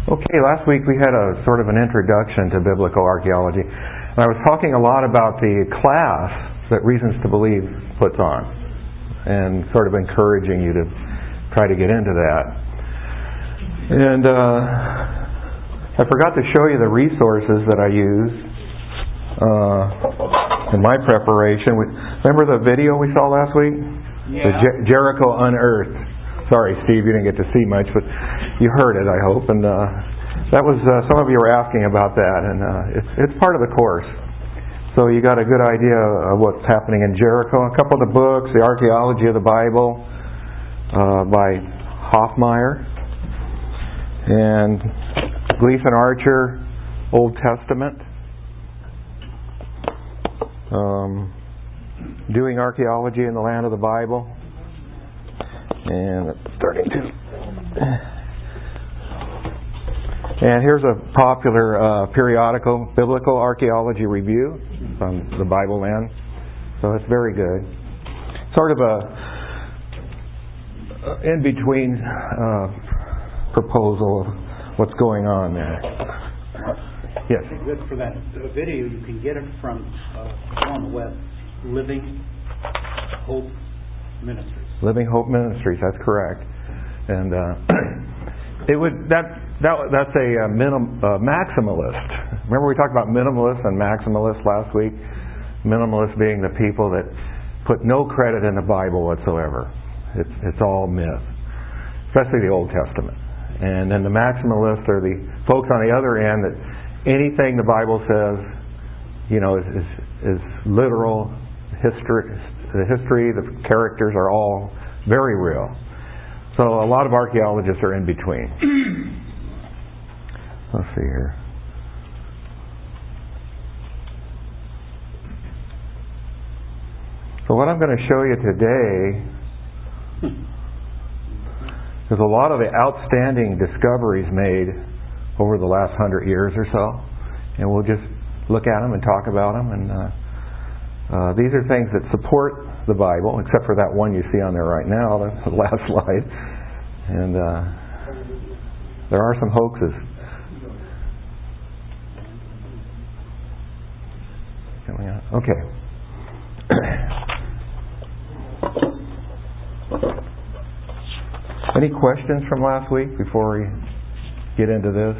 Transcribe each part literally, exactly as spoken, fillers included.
Okay, last week we had a sort of an introduction to biblical archaeology. And I was talking a lot about the class that Reasons to Believe puts on and sort of encouraging you to try to get into that. And uh, I forgot to show you the resources that I used uh, in my preparation. Remember the video we saw last week? Yeah. The Jer- Jericho Unearthed. Sorry, Steve, you didn't get to see much, but you heard it, I hope. And uh, that was uh, some of you were asking about that, and uh, it's it's part of the course. So you got a good idea of what's happening in Jericho. A couple of the books, The Archaeology of the Bible uh, by Hoffmeyer, and Gleason Archer, Old Testament. Um, Doing Archaeology in the Land of the Bible. And it's starting to. And here's a popular uh, periodical, Biblical Archaeology Review from the Bible Land. So it's very good. Sort of a in between uh, proposal of what's going on there. Yes. Good for that video. You can get it from uh, on the web. Living Hope Ministries. Living Hope Ministries, that's correct. And uh, it would that that that's a uh, minim, uh, maximalist. Remember we talked about minimalists and maximalists last week? Minimalists being the people that put no credit in the Bible whatsoever. It's it's all myth, especially the Old Testament. And then the maximalists are the folks on the other end that anything the Bible says, you know, is is, is literal history. The history, the characters are all very real. So a lot of archaeologists are in between. Let's see here. So what I'm going to show you today is a lot of the outstanding discoveries made over the last hundred years or so. And we'll just look at them and talk about them. And uh, Uh, these are things that support the Bible, except for that one you see on there right now, that's the last slide. And uh, there are some hoaxes. Okay. Any questions from last week before we get into this?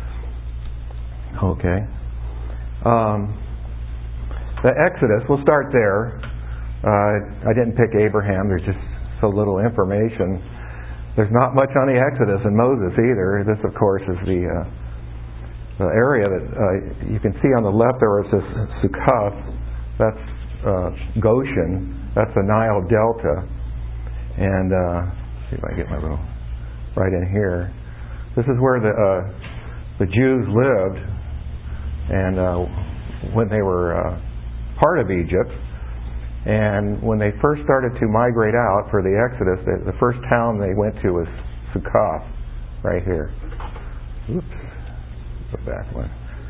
Okay. Um, The Exodus, we'll start there. Uh, I didn't pick Abraham. There's just so little information. There's not much on the Exodus and Moses either. This, of course, is the uh, the area that uh, you can see on the left there is this Sukkoth. That's uh, Goshen. That's the Nile Delta. And uh, let's see if I can get my little right in here. This is where the uh, the Jews lived, and uh, when they were uh, part of Egypt, and when they first started to migrate out for the Exodus, the, the first town they went to was Sukkoth, right here. Oops, go back one.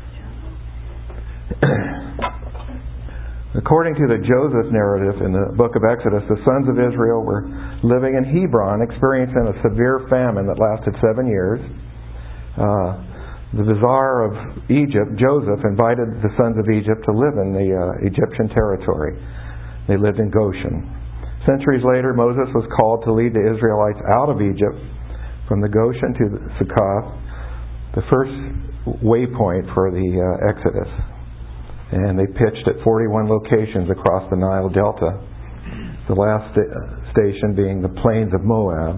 According to the Joseph narrative in the book of Exodus, the sons of Israel were living in Hebron, experiencing a severe famine that lasted seven years. Uh, The Vizier of Egypt, Joseph, invited the sons of Egypt to live in the uh, Egyptian territory. They lived in Goshen. Centuries later, Moses was called to lead the Israelites out of Egypt from the Goshen to the Sukkoth, the first waypoint for the uh, Exodus. And they pitched at forty-one locations across the Nile Delta, the last sta- station being the plains of Moab.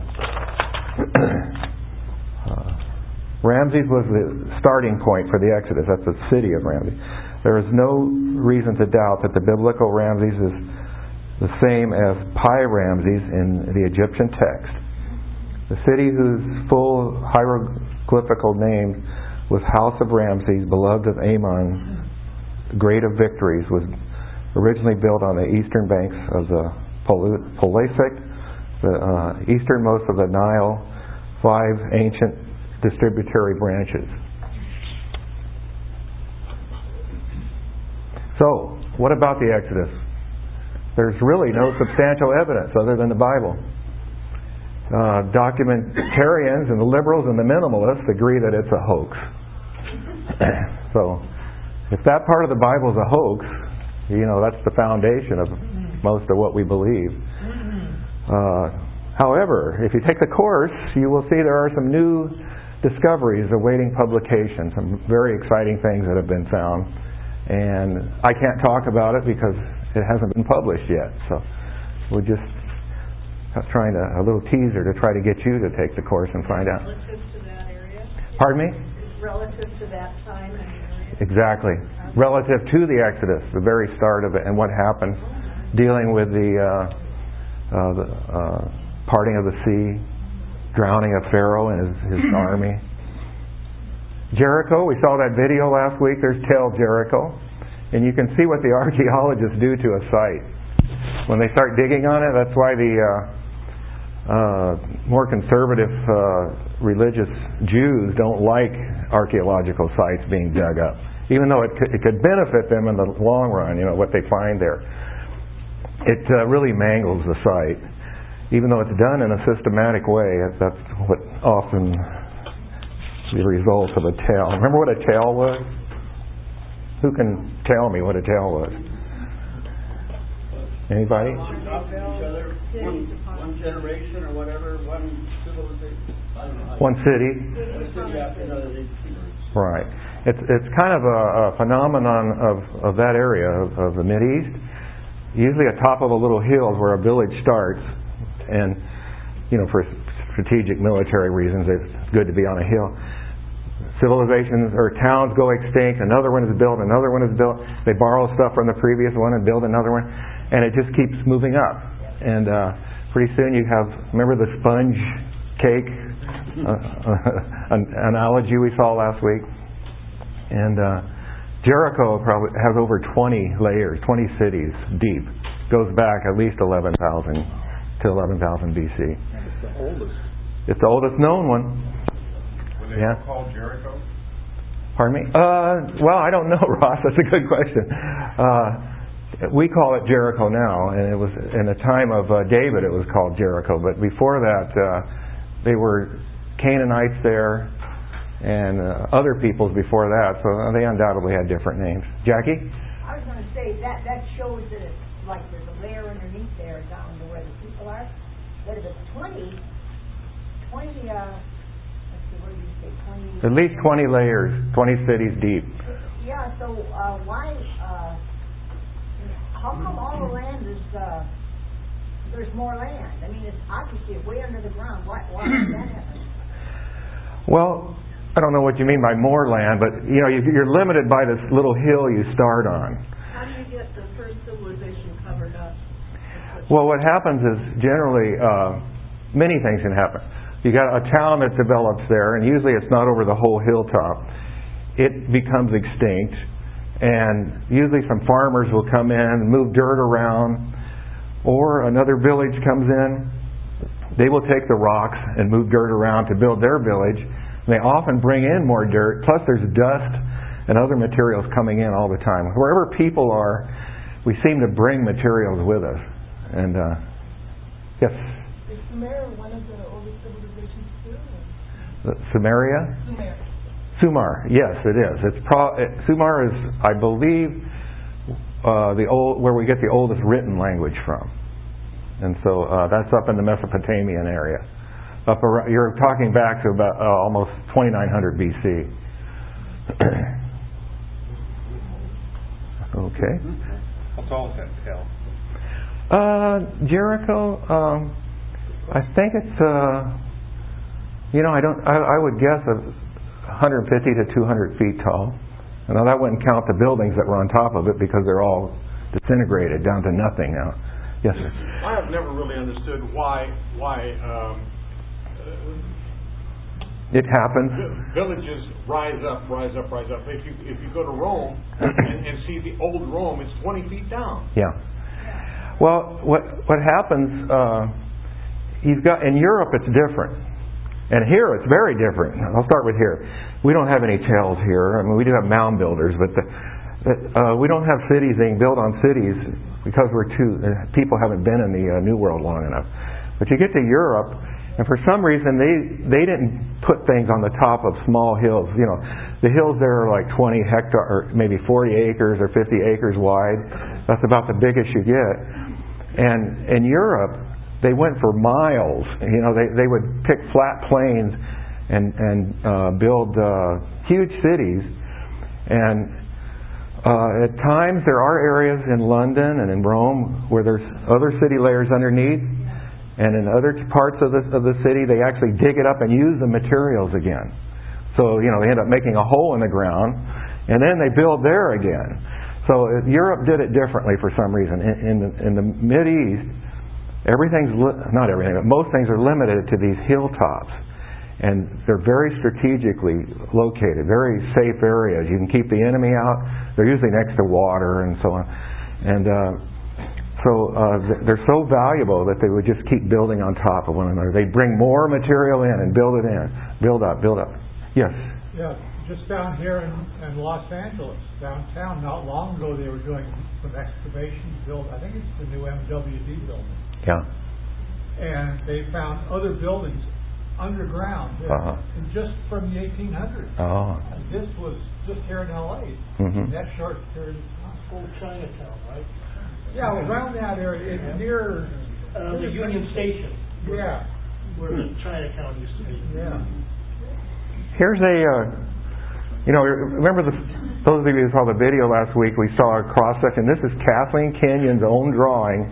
uh, Ramses was the starting point for the Exodus. That's the city of Ramses. There is no reason to doubt that the biblical Ramses is the same as Pi Ramses in the Egyptian text. The city whose full hieroglyphical name was House of Ramses, beloved of Ammon, great of victories, was originally built on the eastern banks of the Polaisic, the uh, easternmost of the Nile, five ancient distributary branches. So, what about the Exodus? There's really no substantial evidence other than the Bible. Uh, documentarians and the liberals and the minimalists agree that it's a hoax. So, if that part of the Bible is a hoax, you know, that's the foundation of most of what we believe. Uh, however, if you take the course, you will see there are some new discoveries awaiting publication, some very exciting things that have been found. And I can't talk about it because it hasn't been published yet. So, we're just trying to, a little teaser to try to get you to take the course and find out. Relative to that area? Pardon me? Relative to that time and area? Exactly. Relative to the Exodus, the very start of it, and what happened, dealing with the, uh, uh, the uh, parting of the sea, drowning of Pharaoh and his, his army. Jericho, we saw that video last week. There's Tel Jericho. And you can see what the archaeologists do to a site. When they start digging on it, that's why the uh, uh, more conservative uh, religious Jews don't like archaeological sites being dug up, even though it could, it could benefit them in the long run. You know what they find there. It uh, really mangles the site, even though it's done in a systematic way. That's what often the results of a tell. Remember what a tell was? Who can tell me what a tell was? Anybody? On top of each other, one, one generation or whatever, one civilization. I don't know how One city. One city after another. They, Right. It's it's kind of a, a phenomenon of, of that area of, of the Mideast. Usually atop of a little hill is where a village starts, and you know for strategic military reasons it's good to be on a hill. Civilizations or towns go extinct, another one is built, another one is built. They borrow stuff from the previous one and build another one. And it just keeps moving up. And uh, pretty soon you have, remember the sponge cake uh, an analogy we saw last week? And uh, Jericho probably has over twenty layers, twenty cities deep. Goes back at least eleven thousand to eleven thousand B C. And it's the oldest. It's the oldest known one. Were they Yeah. called Jericho? Pardon me? Uh, well, I don't know, Ross. That's a good question. Uh, We call it Jericho now, and it was in the time of uh, David it was called Jericho. But before that, uh, they were Canaanites there, and uh, other peoples before that. So they undoubtedly had different names. Jackie? I was going to say that that shows that it's like there's a layer underneath there down to where the people are. But if it's twenty, twenty, uh, let's see, what did you say, twenty? At least twenty layers, twenty cities deep. Yeah. So uh, why? Uh, How come all the land is, uh, there's more land? I mean, it's obviously way under the ground. Why, why does that happen? Well, I don't know what you mean by more land, but you know, you're limited by this little hill you start on. How do you get the first civilization covered up? Well, what happens is generally uh, many things can happen. You got a town that develops there, and usually it's not over the whole hilltop. It becomes extinct. And usually some farmers will come in and move dirt around, or another village comes in. They will take the rocks and move dirt around to build their village. And they often bring in more dirt, plus there's dust and other materials coming in all the time. Wherever people are, we seem to bring materials with us. And uh, yes? Is Sumer one of the oldest civilizations too? Samaria? Sumer. Sumar, yes, it is. It's pro, it, Sumar is, I believe, uh, the old where we get the oldest written language from, and so uh, that's up in the Mesopotamian area. Up around, you're talking back to about uh, almost twenty-nine hundred B C. Okay. How tall is that tell? Uh, Jericho, um, I think it's, uh, you know, I don't, I, I would guess a one hundred fifty to two hundred feet tall. Now that wouldn't count the buildings that were on top of it because they're all disintegrated down to nothing now. Yes, sir. I have never really understood why why um, It happens. uh, villages rise up, rise up, rise up. If you if you go to Rome and, and see the old Rome, it's twenty feet down. Yeah. Well, what what happens? Uh, you've got in Europe, it's different. And here it's very different. I'll start with here. We don't have any tales here. I mean, we do have mound builders, but the, uh, we don't have cities being built on cities because we're too uh, people haven't been in the uh, New World long enough. But you get to Europe, And for some reason, they they didn't put things on the top of small hills. You know, the hills there are like twenty hectare, or maybe forty acres or fifty acres wide. That's about the biggest you get. And in Europe, they went for miles. You know, they they would pick flat plains and and uh, build uh, huge cities. And uh, at times, there are areas in London and in Rome where there's other city layers underneath. And in other parts of the of the city, they actually dig it up and use the materials again. So, you know, they end up making a hole in the ground, and then they build there again. So uh, Europe did it differently for some reason. In, in the in the Mideast, everything's li- not everything, but most things are limited to these hilltops, and they're very strategically located, very safe areas. You can keep the enemy out. They're usually next to water and so on, and. Uh, So uh, they're so valuable that they would just keep building on top of one another. They'd bring more material in and build it in. Build up, build up. Yes? Yeah, just down here in, in Los Angeles, downtown, not long ago they were doing some excavations, build, I think it's the new M W D building. Yeah. And they found other buildings underground, that, Uh-huh. and just from the eighteen hundreds. Oh. And this was just here in L A. Mm-hmm. In that short period of time. Old Chinatown, right? Yeah, around that area, it's near... Uh, the Union Station. Yeah. Where the Chinatown used to be. Yeah. Here's a, uh, you know, remember the, those of you who saw the video last week, we saw a cross-section. This is Kathleen Kenyon's own drawing.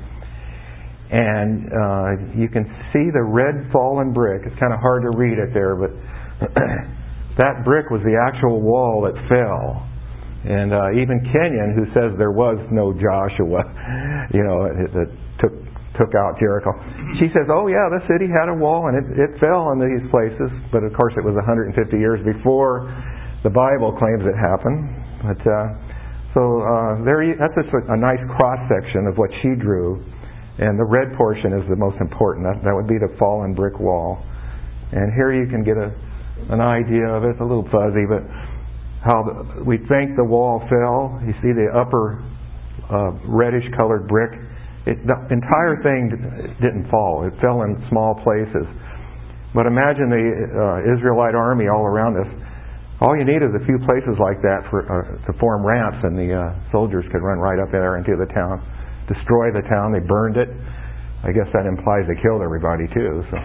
And uh, you can see the red fallen brick. It's kind of hard to read it there, but that brick was the actual wall that fell. And uh, even Kenyon, who says there was no Joshua, you know, that took took out Jericho, she says, oh yeah, the city had a wall and it, it fell in these places. But of course it was one hundred fifty years before the Bible claims it happened. But uh, so uh, there, you, that's just a, a nice cross-section of what she drew. And the red portion is the most important. That, that would be the fallen brick wall. And here you can get a an idea of it. It's a little fuzzy, but how the, we think the wall fell. You see the upper uh, reddish-colored brick. It, the entire thing didn't fall. It fell in small places. But imagine the uh, Israelite army all around us. All you need is a few places like that for uh, to form ramps, and the uh, soldiers could run right up there into the town, destroy the town. They burned it. I guess that implies they killed everybody too. So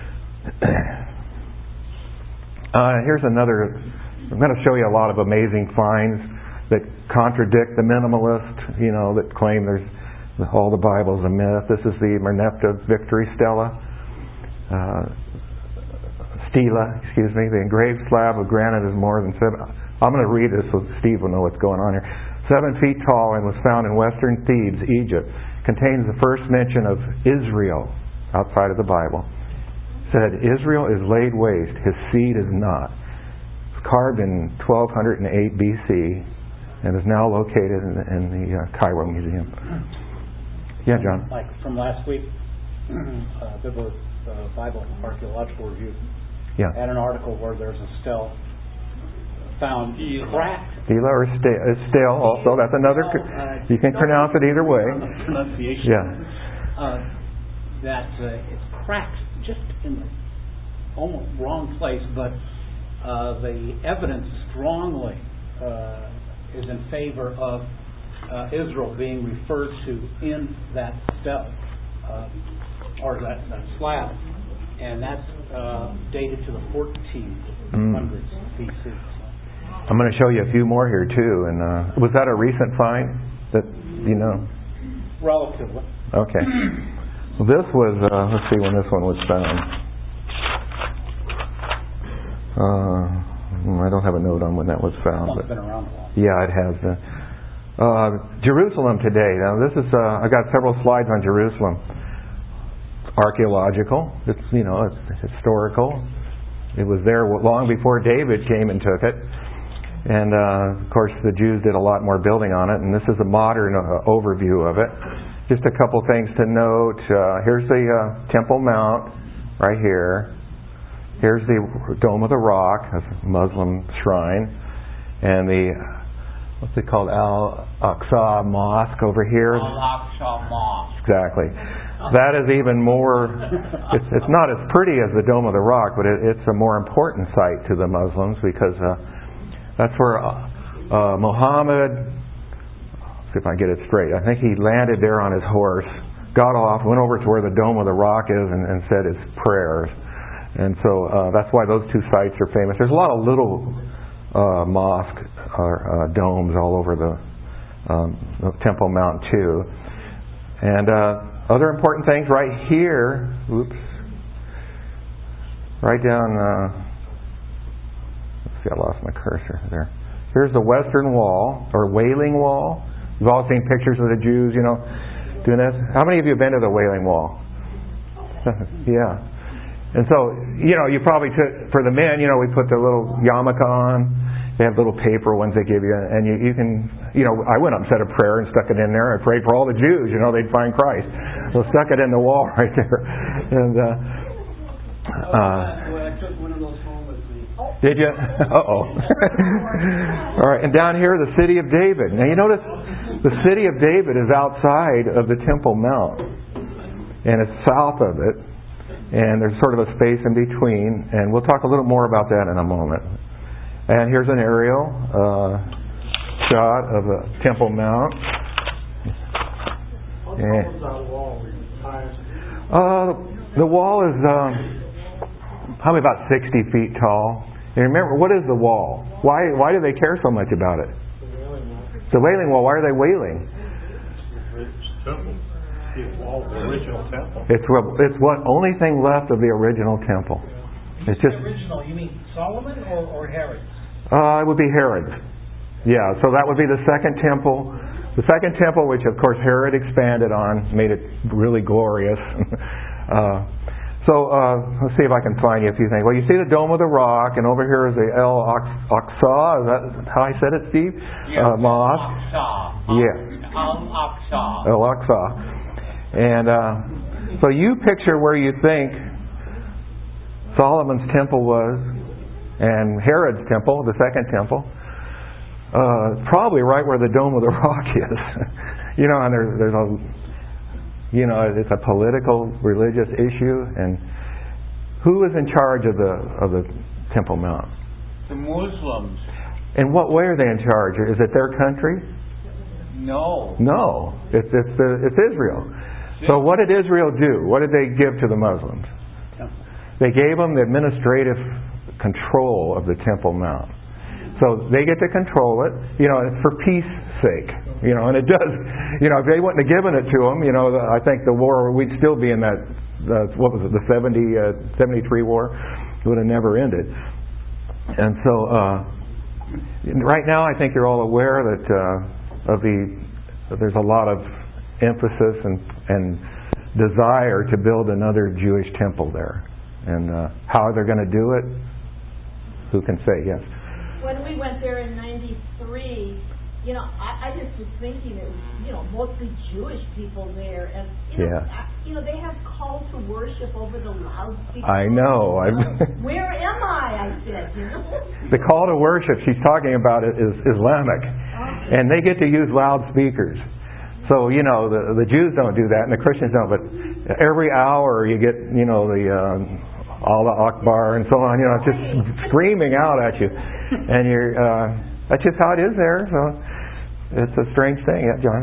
uh, here's another. I'm going to show you a lot of amazing finds that contradict the minimalist, you know, that claim there's all the Bible's a myth. This is the Merneptah Victory Stela, uh, Stela, excuse me. The engraved slab of granite is more than seven. I'm going to read this so Steve will know what's going on here. Seven feet tall and was found in western Thebes, Egypt. Contains the first mention of Israel outside of the Bible. Said, Israel is laid waste, his seed is not. Carved in twelve oh eight B C and is now located in, in the uh, Cairo Museum. Yeah, John. Like from last week, uh, there was uh, Bible Archaeological Review Yeah. had an article where there's a stele found cracked. Stela or stale, stale also. That's another. Uh, You can pronounce it either way. Pronunciation. Yeah. Uh, that uh, it's cracked just in the almost wrong place, but uh, the evidence strongly uh, is in favor of uh, Israel being referred to in that stele uh, or that, that slab, and that's uh, dated to the fourteen hundreds mm. B C. I'm going to show you a few more here too. And uh, was that a recent find that you know? Relatively. Okay. Well, this was. Uh, let's see when this one was found. Uh, I don't have a note on when that was found. It's been around a while. Yeah, it has. Uh, uh, Jerusalem today. Now, this is. Uh, I got several slides on Jerusalem. Archaeological. It's you know it's historical. It was there long before David came and took it. And, uh, of course, the Jews did a lot more building on it. And this is a modern uh, overview of it. Just a couple things to note. Uh, here's the uh, Temple Mount right here. Here's the Dome of the Rock, a Muslim shrine. And the what's it called, Al-Aqsa Mosque over here. Al-Aqsa Mosque. Exactly. That is even more, it's, it's not as pretty as the Dome of the Rock, but it, it's a more important site to the Muslims because uh, that's where uh, uh, Muhammad, let's see if I can get it straight, I think he landed there on his horse, got off, went over to where the Dome of the Rock is and, and said his prayers. And so uh, that's why those two sites are famous. There's a lot of little uh, mosque or uh, domes all over the, um, the Temple Mount too. And uh, other important things right here, oops, right down, uh, let's see, I lost my cursor there. Here's the Western Wall, or Wailing Wall. You've all seen pictures of the Jews, you know, doing this. How many of you have been to the Wailing Wall? Yeah. And so, you know, you probably took, for the men, you know, we put the little yarmulke on. They have little paper ones they give you, and you, you can, you know, I went up and said a prayer and stuck it in there. I prayed for all the Jews, you know, they'd find Christ. So stuck it in the wall right there. And, uh, uh, I took one of those home with me. did you? Uh-oh. All right, and down here, the City of David. Now, you notice the City of David is outside of the Temple Mount, and it's south of it, and there's sort of a space in between, and we'll talk a little more about that in a moment. And here's an aerial uh, shot of the Temple Mount. How tall is that wall? Uh, the wall is um, probably about sixty feet tall. And remember, what is the wall? Why why do they care so much about it? The Wailing Wall. Why are they wailing? It's temple. It's wall, the original temple. It's it's what only thing left of the original temple. It's just original. You mean Solomon or, or Herod? Uh, it would be Herod's. Yeah, so that would be the second temple. The second temple, which of course Herod expanded on, made it really glorious. uh, so uh, let's see if I can find you a few things. Well, you see the Dome of the Rock, and over here is the El Aqsa. Is that how I said it, Steve? Yeah, uh, Mosque. Al-Aqsa. Yeah. Al-Aqsa. El Aqsa. And uh, so you picture where you think Solomon's temple was, and Herod's temple, the second temple, uh, probably right where the Dome of the Rock is. You know, and there's, there's a, you know, it's a political, religious issue, and who is in charge of the of the Temple Mount? The Muslims. In what way are they in charge? Is it their country? No. No, it's it's the, it's Israel. So what did Israel do? What did they give to the Muslims? They gave them the administrative control of the Temple Mount. So they get to control it. You know, it's for peace sake. You know, and it does. You know, if they wouldn't have given it to them, you know, I think the war, we'd still be in that, uh, what was it, the seventy, uh, seventy-three war? It would have never ended. And so, uh, right now I think you're all aware that uh, of the, that there's a lot of emphasis and, and desire to build another Jewish temple there. And uh, how they're going to do it, who can say? Yes. When we went there in ninety-three, you know, I, I just was thinking it was, you know, mostly Jewish people there, and you know, Yeah. I, you know, they have call to worship over the loudspeaker. I know. You know, where am I? I said, you know. The call to worship she's talking about is Islamic, Okay. and they get to use loudspeakers. So you know the the Jews don't do that, and the Christians don't. But every hour you get, you know, the uh, Allah Akbar and so on. You know, it's just screaming out at you, and you're. Uh, that's just how it is there. So it's a strange thing, yeah, John.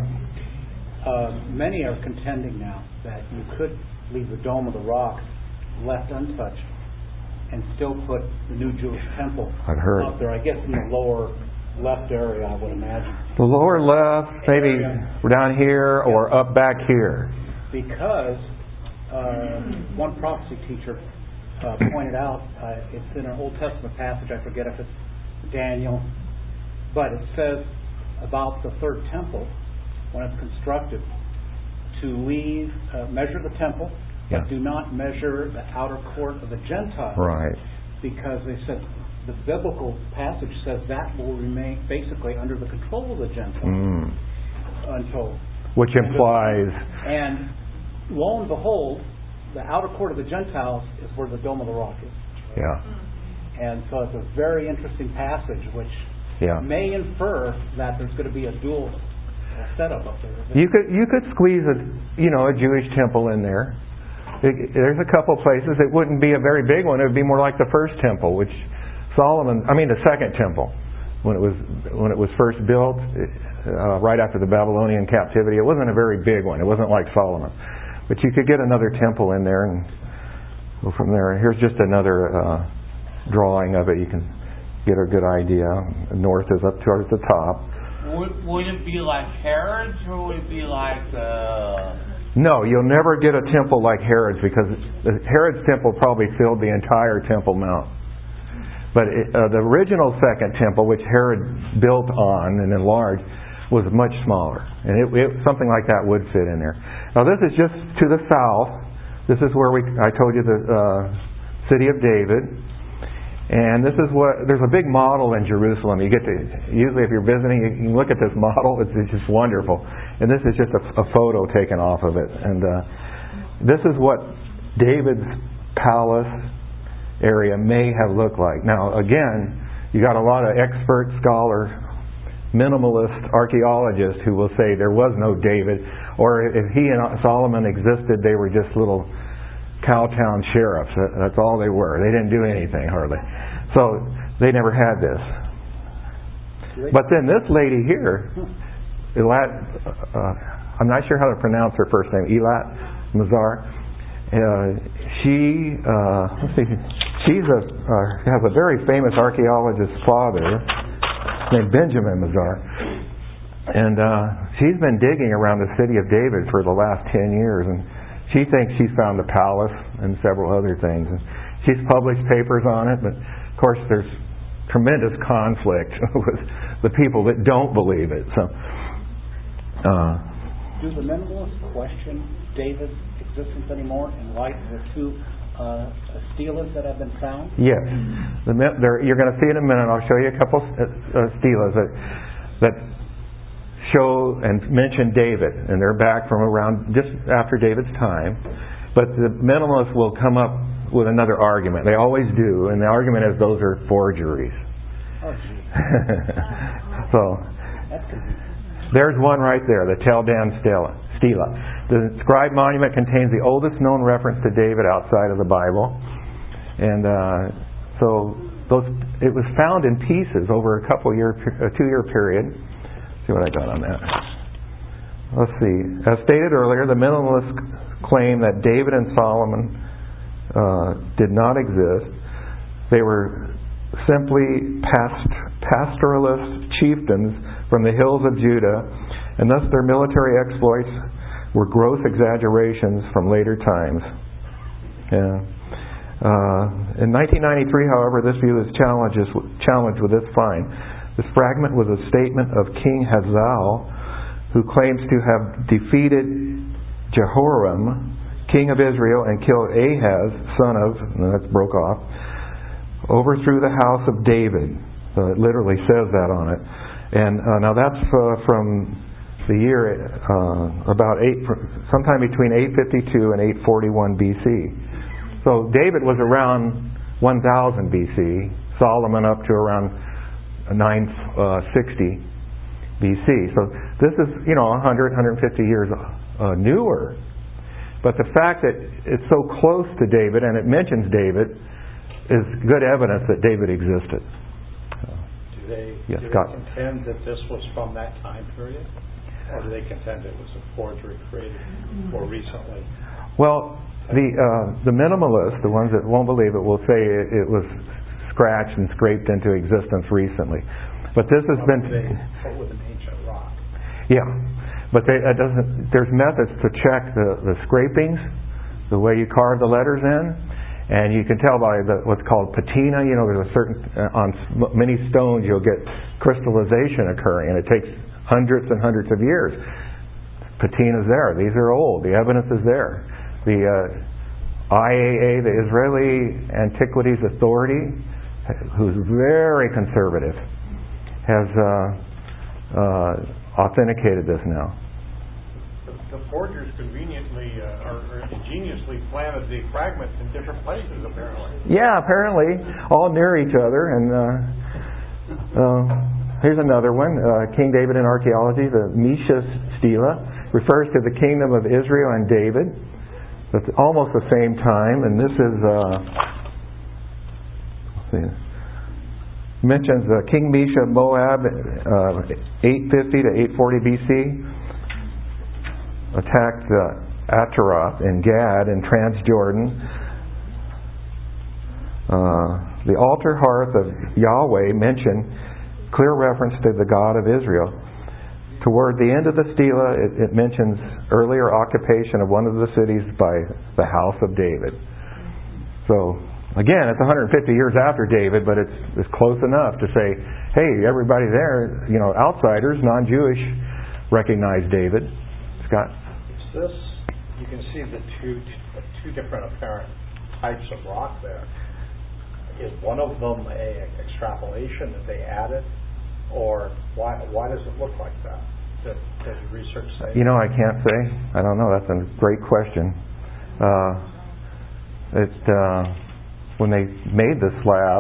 Uh, many are contending now that you could leave the Dome of the Rock left untouched and still put the new Jewish temple I've heard. up there. I guess in the lower left area, I would imagine. The lower left, maybe down here or up back here. Because uh, one prophecy teacher uh, pointed out, uh, it's in an Old Testament passage, I forget if it's Daniel, but it says about the third temple, when it's constructed, to leave, uh, measure the temple, Yeah. but do not measure the outer court of the Gentiles. Right. Because they said, the biblical passage says that will remain basically under the control of the Gentiles Mm. until... Which implies... And lo and behold, the outer court of the Gentiles is where the Dome of the Rock is. Yeah. And so it's a very interesting passage which Yeah. may infer that there's going to be a dual setup up there. You could you could squeeze a you know a Jewish temple in there. It, there's a couple places. It wouldn't be a very big one. It would be more like the first temple, which Solomon. I mean the second temple, when it was when it was first built, uh, right after the Babylonian captivity. It wasn't a very big one. It wasn't like Solomon, but you could get another temple in there and go from there. Here's just another uh, drawing of it. You can get a good idea. North is up towards the top. Would, would it be like Herod's, or would it be like uh... No, you'll never get a temple like Herod's, because Herod's temple probably filled the entire Temple Mount. But it, uh, the original second temple, which Herod built on and enlarged, was much smaller, and it, it, something like that would fit in there. Now this is just to the south. This is where we I told you the uh, city of David, and this is what there's a big model in Jerusalem. You get to usually if you're visiting, you can look at this model. It's, it's just wonderful. And this is just a, a photo taken off of it. And uh, this is what David's palace area may have looked like. Now, again, you got a lot of expert scholar, minimalist archaeologists who will say there was no David, or if he and Solomon existed, they were just little cowtown sheriffs. That's all they were. They didn't do anything hardly. So they never had this. But then this lady here, Elat, uh, I'm not sure how to pronounce her first name, Elat Mazar. Uh, she, uh, let's see, she's a uh, has a very famous archaeologist's father named Benjamin Mazar, and uh, she's been digging around the city of David for the last ten years, and she thinks she's found the palace and several other things. And she's published papers on it, but of course there's tremendous conflict with the people that don't believe it. So. Uh, Do the minimalists question David's existence anymore in light of the two uh, stelas that have been found? Yes. The, you're going to see in a minute. I'll show you a couple uh, stelas that, that show and mention David, and they're back from around just after David's time. But the minimalists will come up with another argument. They always do, and the argument is those are forgeries. Oh, gee. So. That's convenient. There's one right there, the Tel Dan Stela. The inscribed monument contains the oldest known reference to David outside of the Bible. And uh, so those, it was found in pieces over a couple year, a two-year period. Let's see what I got on that. Let's see. As stated earlier, the minimalists claim that David and Solomon uh, did not exist. They were simply past, pastoralist chieftains from the hills of Judah, and thus their military exploits were gross exaggerations from later times. Yeah. Uh, in nineteen ninety-three, however, this view is challenges, challenged with this find. This fragment was a statement of King Hazael, who claims to have defeated Jehoram, king of Israel, and killed Ahaz, son of, and that's broke off, overthrew the house of David. So it literally says that on it. And uh, now that's uh, from the year uh, about eight, sometime between eight fifty-two and eight forty-one B C. So David was around one thousand B C. Solomon up to around nine sixty B C. So this is, you know, one hundred, one hundred fifty years uh, newer. But the fact that it's so close to David and it mentions David is good evidence that David existed. Do they, yes, do they Scott. contend that this was from that time period? Or do they contend it was a forgery created more recently? Well, the uh, the minimalists, the ones that won't believe it, will say it, it was scratched and scraped into existence recently. But this has what been... They, what with an ancient rock? Yeah. But they, it doesn't. There's methods to check the, the scrapings, the way you carve the letters in. And you can tell by the, what's called patina. You know, there's a certain uh, on many stones you'll get crystallization occurring, and it takes hundreds and hundreds of years. Patina's there. These are old. The evidence is there. The uh, I A A, the Israeli Antiquities Authority, who's very conservative, has uh, uh, authenticated this now. The forgers conveniently uh, or, or ingeniously planted the fragments in different places, apparently. Yeah, apparently, all near each other, and uh, uh, here's another one. Uh, King David in archaeology, the Mesha Stela, refers to the kingdom of Israel and David. It's almost the same time, and this is uh, let's see, mentions uh, King Mesha of Moab, uh, eight fifty to eight forty B C, attacked uh, Ataroth in Gad in Transjordan. Uh, the altar hearth of Yahweh mentioned clear reference to the God of Israel. Toward the end of the stela, it, it mentions earlier occupation of one of the cities by the house of David. So, again, it's one hundred fifty years after David, but it's, it's close enough to say, hey, everybody there, you know, outsiders, non-Jewish, recognize David. Scott? Is this, you can see the two, two different apparent types of rock there. Is one of them a extrapolation that they added, or why why does it look like that? Did, did the research say? You know, I can't say. I don't know. That's a great question. Uh, it uh, when they made the slab,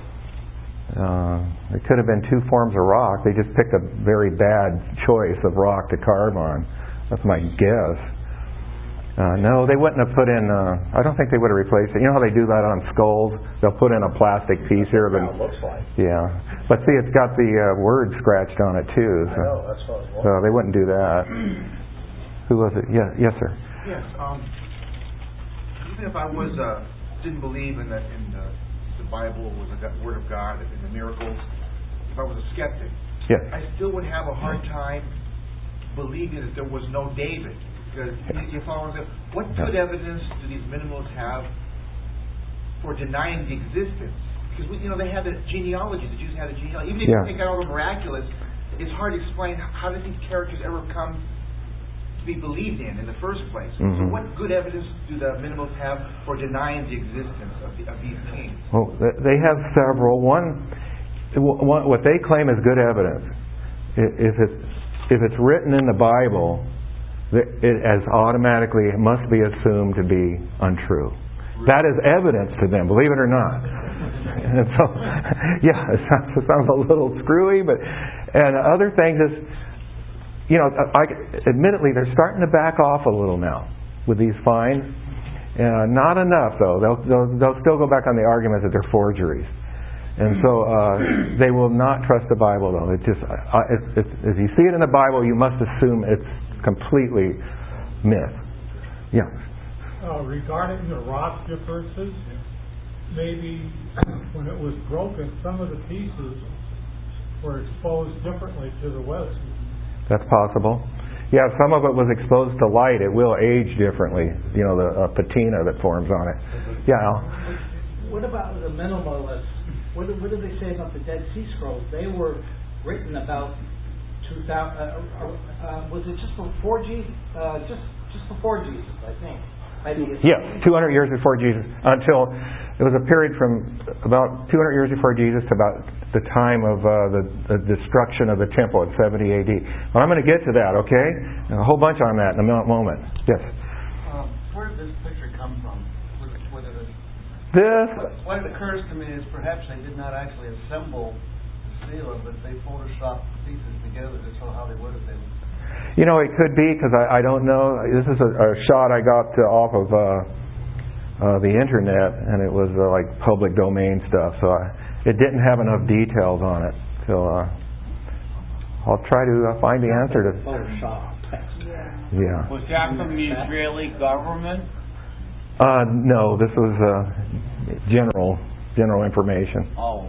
uh, it could have been two forms of rock. They just picked a very bad choice of rock to carve on. That's my guess. Uh, no, they wouldn't have put in, uh, I don't think they would have replaced it. You know how they do that on skulls? They'll put in a plastic piece here. That's what it looks like. Yeah. But see, it's got the uh, word scratched on it too. So, I know, that's what I was so they wouldn't do that. Who was it? Yeah, yes, sir. Yes. Um, even if I was, uh, didn't believe in the, in the, the Bible was the Word of God, in the miracles, if I was a skeptic, yes. I still would have a hard time believing that there was no David. Because you follow what I'm saying? What good evidence do these minimalists have for denying the existence? Because we, you know, they have the genealogy. The Jews had the genealogy. Even if yeah. you take out all the miraculous, it's hard to explain how did these characters ever come to be believed in in the first place. Mm-hmm. So, what good evidence do the minimalists have for denying the existence of, the, of these kings? Well, they have several. One, one, what they claim is good evidence. If it's if it's written in the Bible, it as automatically it must be assumed to be untrue. That is evidence to them, believe it or not. And so, yeah, it sounds, it sounds a little screwy, but and other things is, you know, I, admittedly they're starting to back off a little now with these fines. Uh, not enough though. They'll, they'll they'll still go back on the argument that they're forgeries, and so uh, they will not trust the Bible though. It just uh, it's, it's, if you see it in the Bible, you must assume it's completely myth. Yeah. Uh, regarding the rock differences, maybe when it was broken, some of the pieces were exposed differently to the weather. That's possible. Yeah, some of it was exposed to light. It will age differently. You know, the uh, patina that forms on it. Yeah, Al? What about the minimalists? What, what did they say about the Dead Sea Scrolls? They were written about two thousand. Uh, uh, was it just before Jesus? Uh, just just before Jesus, I think. Yes, two hundred years before Jesus. Until it was a period from about two hundred years before Jesus to about the time of uh, the, the destruction of the temple at seventy A D. But I'm going to get to that, okay? And a whole bunch on that in a moment. Yes. Um, where did this picture come from? Was it, was it a, this. What, what occurs to me is perhaps they did not actually assemble the stela, but they photoshopped pieces together to show how they would have been. You know, it could be because I, I don't know. This is a, a shot I got uh, off of uh, uh, the internet, and it was uh, like public domain stuff. So I, it didn't have enough details on it. So uh, I'll try to uh, find the answer to. Photoshop. Yeah. Was that from the Israeli government? Uh, no, this was uh, general general information. Oh.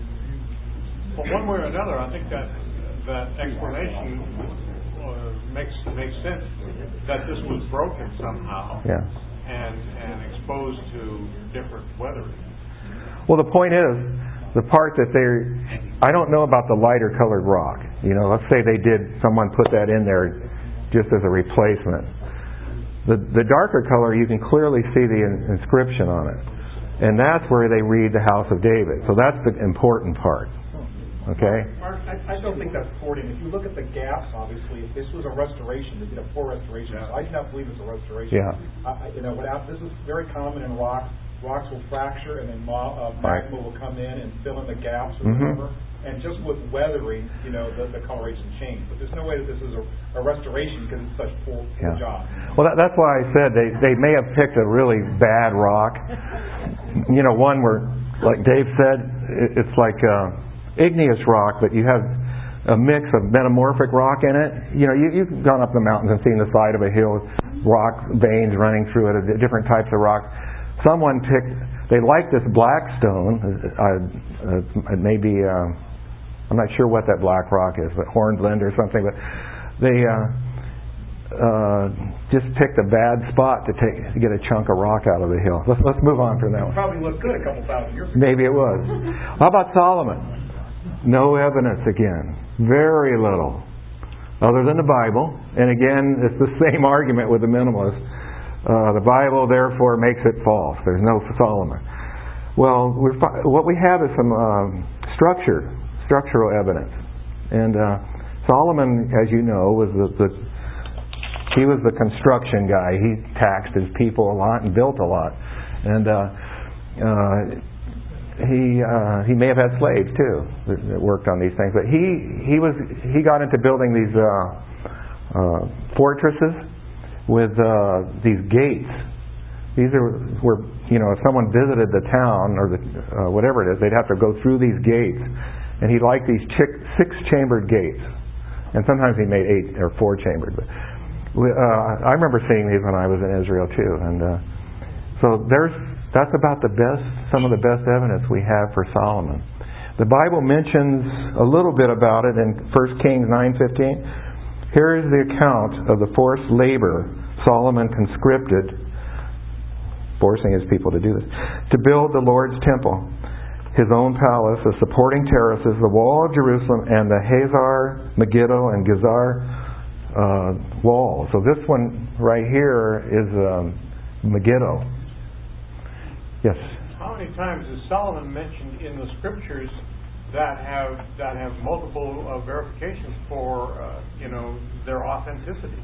But one way or another, I think that that explanation uh, makes makes sense. That this was broken somehow, yeah, and and exposed to different weather. Well, the point is, the part that they, I don't know about the lighter colored rock. You know, let's say they did, someone put that in there just as a replacement. The the darker color, you can clearly see the in, inscription on it, and that's where they read the House of David. So that's the important part. Okay? Mark, I, I don't think that's important. If you look at the gaps, obviously, if this was a restoration, they did a full restoration. Yeah. So I do not believe it's a restoration. Yeah. I, you know, without, this is very common in rock. Rocks will fracture, and then ma- uh, magma right. will come in and fill in the gaps or mm-hmm. whatever. And just with weathering, you know, the, the coloration changed. But there's no way that this is a, a restoration because it's such poor, poor Yeah. job. Well, that, that's why I said they, they may have picked a really bad rock. You know, one where, like Dave said, it, it's like uh, igneous rock, but you have a mix of metamorphic rock in it. You know, you, you've gone up the mountains and seen the side of a hill with rock veins running through it, different types of rock. Someone picked, they like this black stone, uh, uh, it may be, uh, I'm not sure what that black rock is, but hornblende or something, but they uh, uh, just picked a bad spot to take to get a chunk of rock out of the hill. Let's, let's move on from that one. Probably looked good a couple thousand years ago. Maybe it was. How about Solomon? No evidence again. Very little. Other than the Bible. And again, it's the same argument with the minimalists. Uh, the Bible, therefore, makes it false. There's no Solomon. Well, we're, what we have is some uh, structure, structural evidence. And uh, Solomon, as you know, was the, the he was the construction guy. He taxed his people a lot and built a lot. And uh, uh, he uh, he may have had slaves too that, that worked on these things. But he he was he got into building these uh, uh, fortresses with uh, these gates. These are where, you know, if someone visited the town or the uh, whatever it is, they'd have to go through these gates. And he liked these chick, six-chambered gates, and sometimes he made eight or four-chambered. But we, uh, I remember seeing these when I was in Israel too. And uh, so there's that's about the best, some of the best evidence we have for Solomon. The Bible mentions a little bit about it in First Kings nine fifteen. Here is the account of the forced labor Solomon conscripted, forcing his people to do this, to build the Lord's temple, his own palace, the supporting terraces, the wall of Jerusalem, and the Hazar, Megiddo, and Gizar uh, wall. So this one right here is um, Megiddo. Yes? How many times is Solomon mentioned in the scriptures that have that have multiple uh, verifications for uh, you know their authenticity?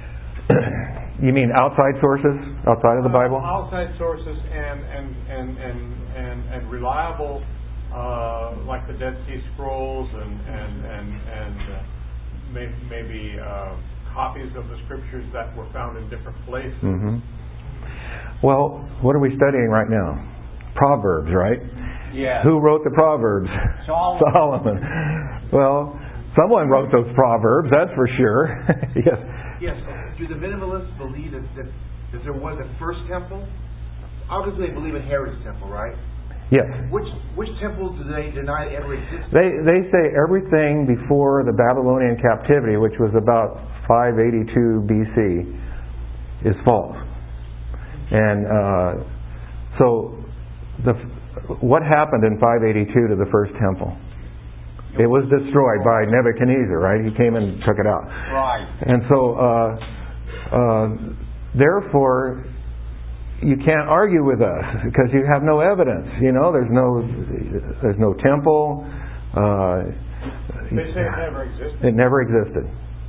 You mean outside sources, outside of the Bible? Uh, outside sources and and and and and, and reliable, uh, like the Dead Sea Scrolls and and and and uh, may, maybe uh, copies of the scriptures that were found in different places. Mm-hmm. Well, what are we studying right now? Proverbs, right? Yeah. Who wrote the Proverbs? Solomon. Solomon. Well, someone wrote those Proverbs, that's for sure. Yes. Yes. Do the minimalists believe that, that, that there was a first temple? Obviously, they believe in Herod's temple, right? Yes. Which which temple do they deny ever existed? They they say everything before the Babylonian captivity, which was about five eighty-two B C, is false. And uh, so, the what happened in five eighty-two to the first temple? It was destroyed by Nebuchadnezzar, right? He came and took it out. Right. And so, uh, uh, therefore, you can't argue with us because you have no evidence. You know, there's no, there's no temple. Uh, They say it never existed. It never existed.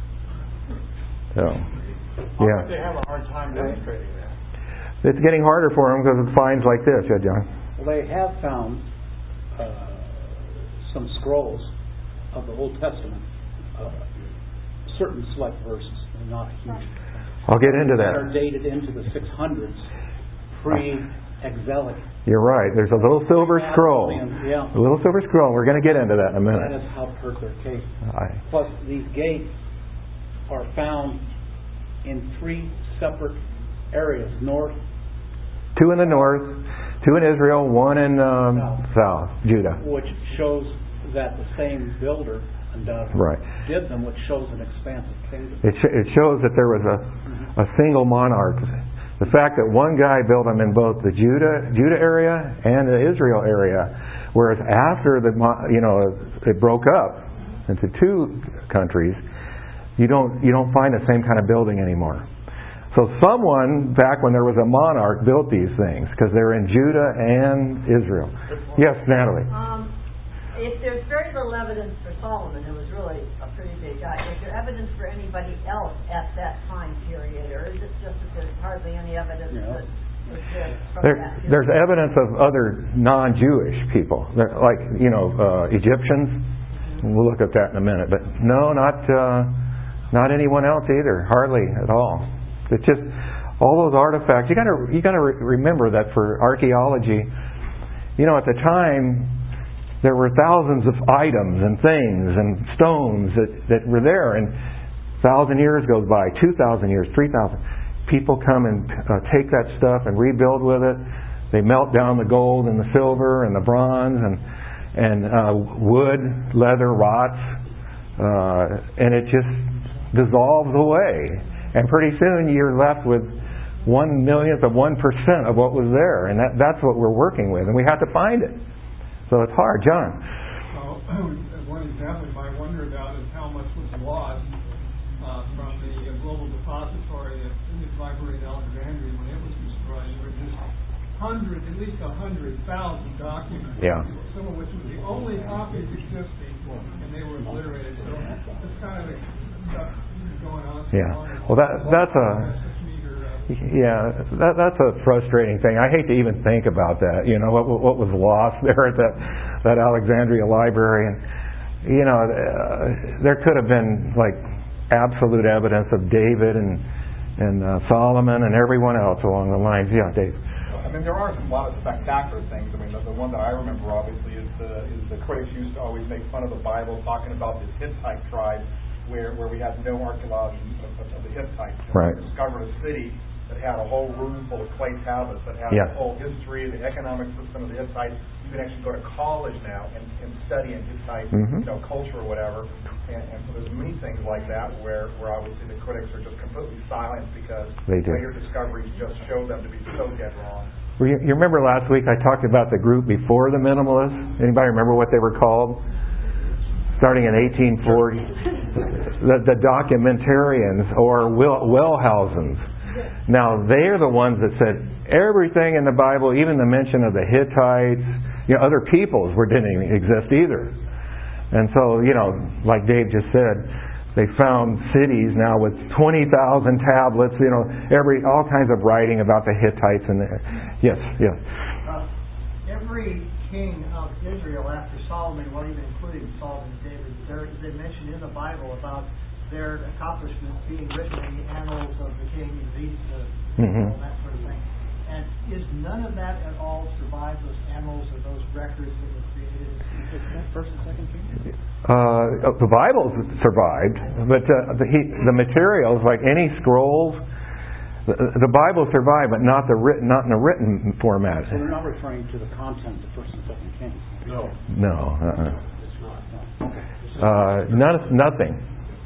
So, How yeah. could they have a hard time demonstrating that? It's getting harder for them because of finds like this, yeah, John. Well, they have found uh, some scrolls of the Old Testament, uh, certain select verses, and not huge. I'll get into that. That are dated into the six hundreds, pre-exilic. You're right. There's a little silver scroll. Yeah. A little silver scroll. We're going to get into that in a minute. That has helped hurt their case. I, Plus, these gates are found in three separate areas: north, two in the north, two in Israel, one in um, south. south, Judah. which shows that the same builder undoubtedly Right. did them, which shows an expansive kingdom. It, sh- it shows that there was a, a single monarch. The fact that one guy built them in both the Judah Judah area and the Israel area, whereas after the mo- you know it broke up into two countries, you don't you don't find the same kind of building anymore. So someone back when there was a monarch built these things because they're in Judah and Israel. Yes, Natalie. Um, if there's very little evidence for Solomon, who was really a pretty big guy, is there evidence for anybody else at that time period, or is it just that there's hardly any evidence No. that exists from There, that period? there's evidence of other non-Jewish people, They're like you know uh, Egyptians. we'll look at that in a minute. But no, not uh, not anyone else either. Hardly at all. It's just all those artifacts. You got to you got to re- remember that for archaeology, you know, at the time there were thousands of items and things and stones that that were there, and a thousand years goes by, two thousand years, three thousand. People come and uh, take that stuff and rebuild with it. They melt down the gold and the silver and the bronze and and uh, wood, leather rots, uh, and it just dissolves away. And pretty soon you're left with one millionth of one percent of what was there, and that that's what we're working with, and we have to find it. So it's hard, John. Well, one example you might wonder about is how much was lost uh, from the uh, Global Depository at the Library in Alexandria when it was destroyed. There were just hundreds, at least a hundred thousand documents, yeah. some of which was the only copies existing, and they were obliterated. So it's kind of stuff going on. Yeah. Well, that that's a yeah that that's a frustrating thing. I hate to even think about that. You know what what was lost there at that that Alexandria library, and you know uh, there could have been like absolute evidence of David and and uh, Solomon and everyone else along the lines. Yeah, Dave. I mean, there are some, a lot of spectacular things. I mean, the, the one that I remember, obviously, is the, is the critics used to always make fun of the Bible, talking about this Hittite tribe, where, where we had no archaeology of, of, of the Hittites. And right. We discovered a city that had a whole room full of clay tablets, that had yeah. the whole history, the economic system of the Hittites. You can actually go to college now and, and study in Hittite, mm-hmm. you know, culture or whatever. And, and so there's many things like that where, where obviously the critics are just completely silent because later discoveries just show them to be so dead wrong. Well, you, you remember last week I talked about the group before the minimalists? Anybody remember what they were called? Starting in eighteen forty, the, the documentarians or Will, Wellhausens. Now they are the ones that said everything in the Bible, even the mention of the Hittites, you know, other peoples, were didn't even exist either. And so, you know, like Dave just said, they found cities now with twenty thousand tablets, you know, every all kinds of writing about the Hittites and the, yes, yes. Uh, every king of Israel after Solomon, well, even including Solomon and David, there is a mention in the Bible about their accomplishments being written in the annals of the king, the, the mm-hmm. and that sort of thing. And is none of that at all survived, those annals or those records that were created in First and Second Kings? Uh, the Bible survived, but uh, the, he, the materials, like any scrolls, the, the Bible survived, but not the written, not in a written format. So they're not referring to the content of First and Second Kings. No. No. Uh-uh. It's not. No. Okay. Uh, none, nothing.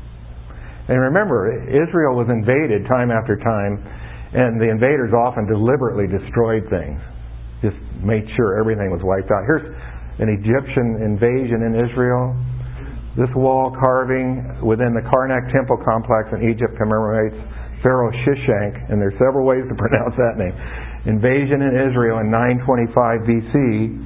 And remember, Israel was invaded time after time, and the invaders often deliberately destroyed things, just made sure everything was wiped out. Here's an Egyptian invasion in Israel. This wall carving within the Karnak temple complex in Egypt commemorates Pharaoh Shishak, and there's several ways to pronounce that name. Invasion in Israel in nine twenty-five B C.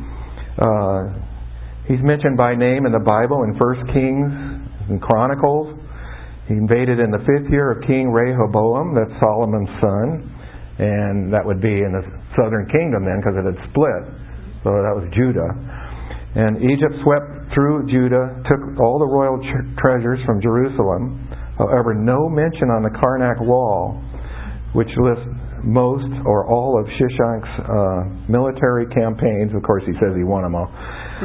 Uh, he's mentioned by name in the Bible in First Kings and Chronicles. He invaded in the fifth year of King Rehoboam, that's Solomon's son, and that would be in the southern kingdom then because it had split. So that was Judah. And Egypt swept through Judah, took all the royal ch- treasures from Jerusalem. However, no mention on the Karnak wall, which lists most or all of Shishak's uh, military campaigns. Of course, he says he won them all.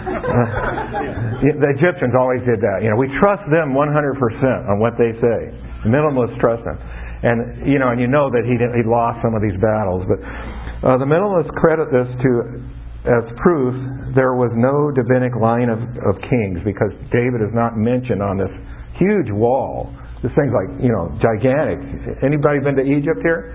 Uh, the Egyptians always did that. You know, we trust them one hundred percent on what they say. The minimalists trust them, and you know, and you know that he didn't, he lost some of these battles. But uh, the minimalists credit this to as proof there was no Davidic line of, of kings because David is not mentioned on this huge wall. This thing's like, you know, gigantic. Anybody been to Egypt here?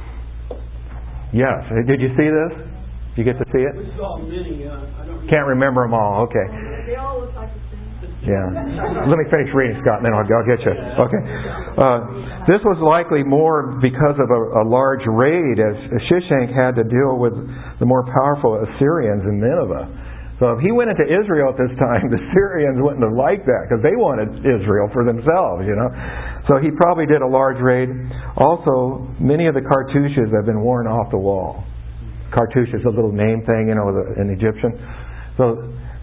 Yes. Did you see this? Did you get to see it? We saw many. Uh, I don't Can't remember them all. Okay. They all look like the same. Yeah. Let me finish reading, Scott, and then I'll, I'll get you. Okay. Uh, this was likely more because of a, a large raid, as Shishak had to deal with the more powerful Assyrians in Nineveh. So if he went into Israel at this time, the Syrians wouldn't have liked that because they wanted Israel for themselves, you know. So he probably did a large raid. Also, many of the cartouches have been worn off the wall. Cartouche is a little name thing, you know, in Egyptian. So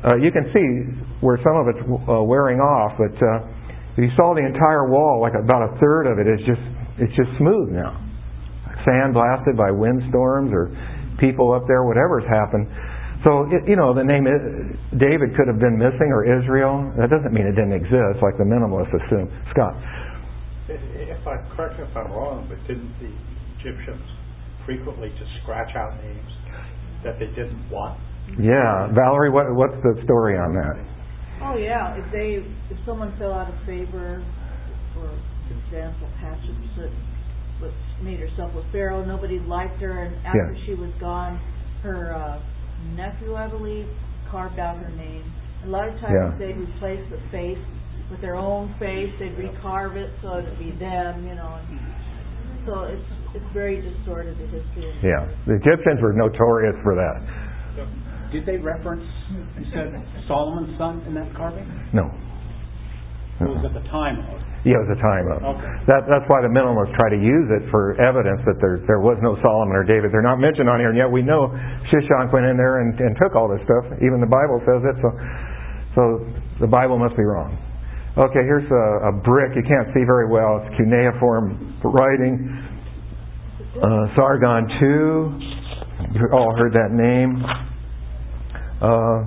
uh, you can see where some of it's uh, wearing off, but uh, if you saw the entire wall, like about a third of it is just it's just smooth now. Sand blasted by windstorms or people up there, whatever's happened. So, it, you know, the name is, David could have been missing, or Israel. That doesn't mean it didn't exist, like the minimalists assume. Scott? If I, correct me if I'm wrong, but didn't the Egyptians frequently just scratch out names that they didn't want? Yeah. Valerie, what, what's the story on that? Oh, yeah. If they, if someone fell out of favor, for example, Hatshepsut made herself with Pharaoh, nobody liked her, and after yeah. she was gone, her uh, nephew, I believe, carved out her name. A lot of times yeah. they'd replace the face with their own face. They'd recarve it so it'd be them, you know. And so it's it's very distorted, the history. Of yeah, the Egyptians were notorious for that. Did they reference, you said, Solomon's son in that carving? No. It was at the time of. Yeah, it was a time of. Okay. That, that's why the minimalists try to use it for evidence that there there was no Solomon or David. They're not mentioned on here, and yet we know Shishak went in there and, and took all this stuff. Even the Bible says it, so so the Bible must be wrong. Okay, here's a, a brick. You can't see very well. It's cuneiform writing. Uh, Sargon two. You all heard that name. Uh,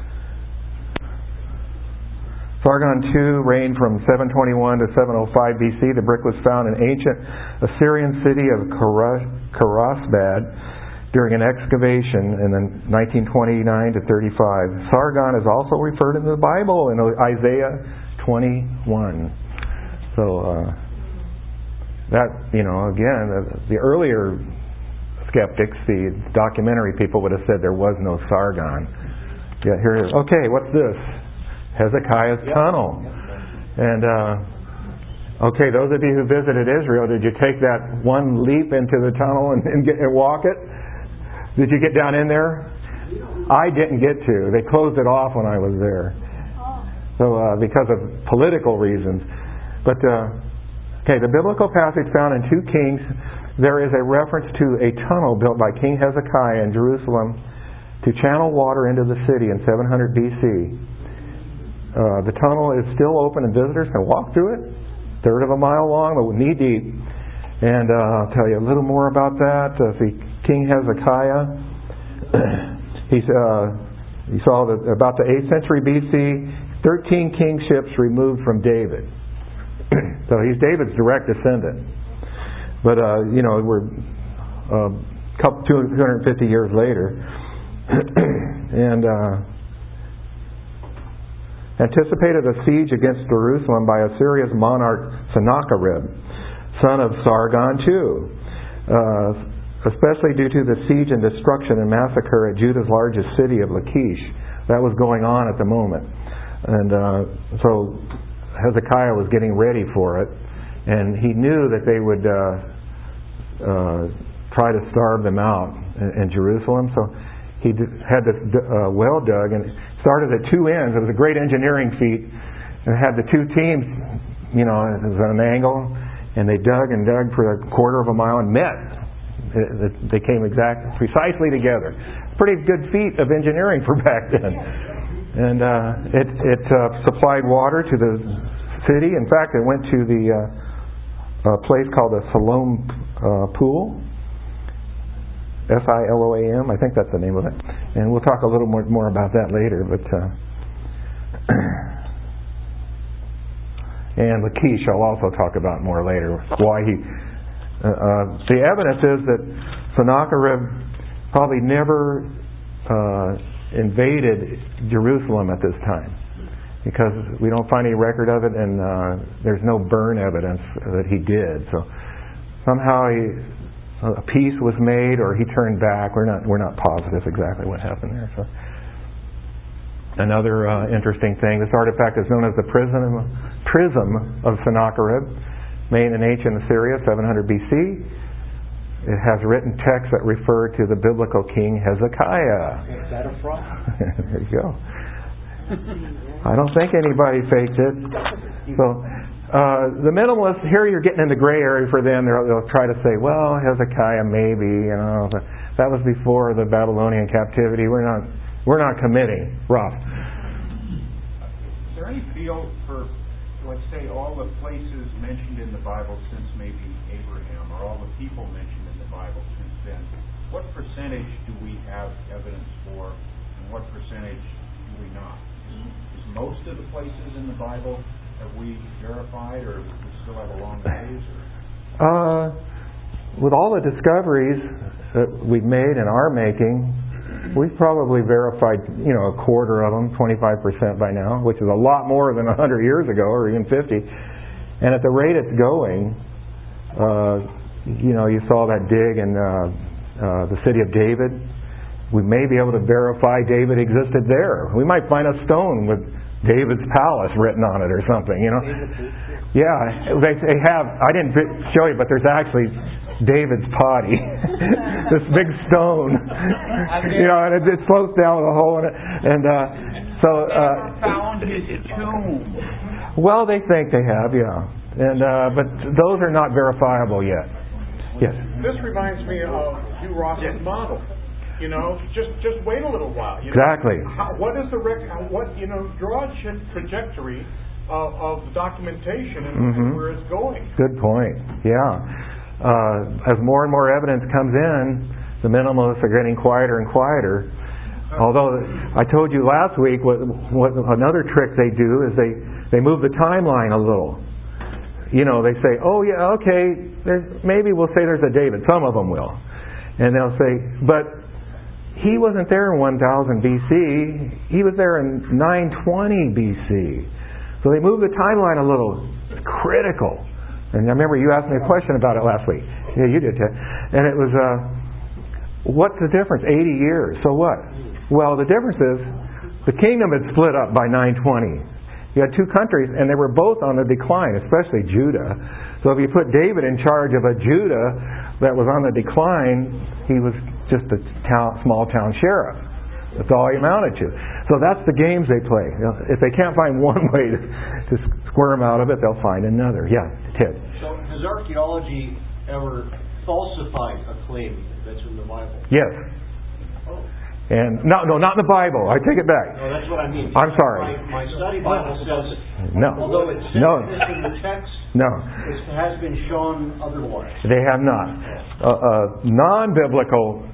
Sargon two reigned from seven twenty-one to seven oh five B C. The brick was found in ancient Assyrian city of Karasbad during an excavation in the nineteen twenty-nine to thirty-five. Sargon is also referred in the Bible in Isaiah twenty-one. So uh, that, you know, again, the, the earlier skeptics, the documentary people would have said there was no Sargon. Yeah, here it is. Okay, what's this? Hezekiah's yep. tunnel. And, uh, okay, those of you who visited Israel, did you take that one leap into the tunnel and, and, get, and walk it? Did you get down in there? I didn't get to. They closed it off when I was there. So, uh, because of political reasons. But, uh, okay, the biblical passage found in two Kings, there is a reference to a tunnel built by King Hezekiah in Jerusalem to channel water into the city in seven hundred B C. Uh, the tunnel is still open and visitors can walk through it. Third of a mile long, but knee deep. And uh, I'll tell you a little more about that. Uh, see, King Hezekiah, he's, uh, you saw that about the eighth century B C, thirteen kingships removed from David. So he's David's direct descendant. But, uh, you know, we're a uh, couple, two hundred fifty years later. and... Uh, anticipated a siege against Jerusalem by Assyria's monarch Sennacherib, son of Sargon two, uh, especially due to the siege and destruction and massacre at Judah's largest city of Lachish. That was going on at the moment. And uh, so Hezekiah was getting ready for it, and he knew that they would uh, uh, try to starve them out in, in Jerusalem. So he d- had this uh, well dug, and started at two ends. It was a great engineering feat, and had the two teams, you know, it was at an angle, and they dug and dug for a quarter of a mile and met. It, it, they came exact, precisely together. Pretty good feat of engineering for back then. And uh, it, it uh, supplied water to the city. In fact, it went to the uh, a place called the Siloam uh, Pool. S I L O A M, I think that's the name of it. And we'll talk a little more, more about that later. But uh, and Lachish I'll also talk about more later. Why he... Uh, uh, the evidence is that Sennacherib probably never uh, invaded Jerusalem at this time, because we don't find any record of it, and uh, there's no burn evidence that he did. So somehow he... a peace was made, or he turned back. We're not we're not positive exactly what happened there. So, another uh, interesting thing: this artifact is known as the prism prism of Sennacherib, made in ancient Assyria, seven hundred B C. It has written texts that refer to the biblical king Hezekiah. Is that a fraud? There you go. I don't think anybody faked it. So. Uh, the minimalists, here you're getting in the gray area for them. They'll, they'll try to say, well, Hezekiah maybe, you know, that was before the Babylonian captivity. We're not, we're not committing. Rough. do you feel for, let's say, all the places mentioned in the Bible since maybe Abraham, or all the people mentioned in the Bible since then? What percentage do we have evidence for, and what percentage do we not? Is most of the places in the Bible, have we verified, or do we still have a long ways? Or? Uh, with all the discoveries that we've made and are making, we've probably verified, you know, a quarter of them, twenty-five percent by now, which is a lot more than one hundred years ago, or even fifty. And at the rate it's going, uh, you know, you saw that dig in uh, uh, the city of David. We may be able to verify David existed there. We might find a stone with David's palace written on it or something, you know. Yeah, they, they have. I didn't show you, but there's actually David's potty. This big stone, you know, and it, it slopes down the hole in it. And uh, so, uh, found his tomb. Well, they think they have, yeah. And uh, but those are not verifiable yet. Yes. This reminds me of Hugh Ross's model. You know, just just wait a little while. You know? Exactly. How, what is the rec- what you know? Draw a trajectory of, of the documentation and, mm-hmm. and where it's going. Good point. Yeah. Uh, as more and more evidence comes in, the minimalists are getting quieter and quieter. Although I told you last week, what, what another trick they do is they they move the timeline a little. You know, they say, oh yeah, okay, there's, maybe we'll say there's a David. Some of them will, and they'll say, but he wasn't there in one thousand B C. He was there in nine twenty B C. So they move the timeline a little. It's critical. And I remember you asked me a question about it last week. Yeah, you did, Ted. And it was, uh, what's the difference? eighty years. So what? Well, the difference is the kingdom had split up by nine twenty. You had two countries, and they were both on the decline, especially Judah. So if you put David in charge of a Judah that was on the decline, he was just a town, small town sheriff. That's all he amounted to. So that's the games they play. You know, if they can't find one way to, to squirm out of it, they'll find another. Yeah, Ted. So has archaeology ever falsified a claim that's in the Bible? Yes. Oh. And no, no, not in the Bible. I take it back. No, that's what I mean. I'm sorry. My, my study Bible says, no. although it says no. this in the text, no. it has been shown otherwise. They have not. Uh, uh, non-biblical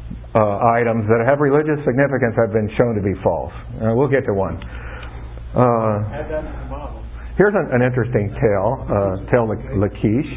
uh, items that have religious significance have been shown to be false. Uh, we'll get to one. Uh, Add that to the model. Here's an, an interesting tale, uh, tale Lachish,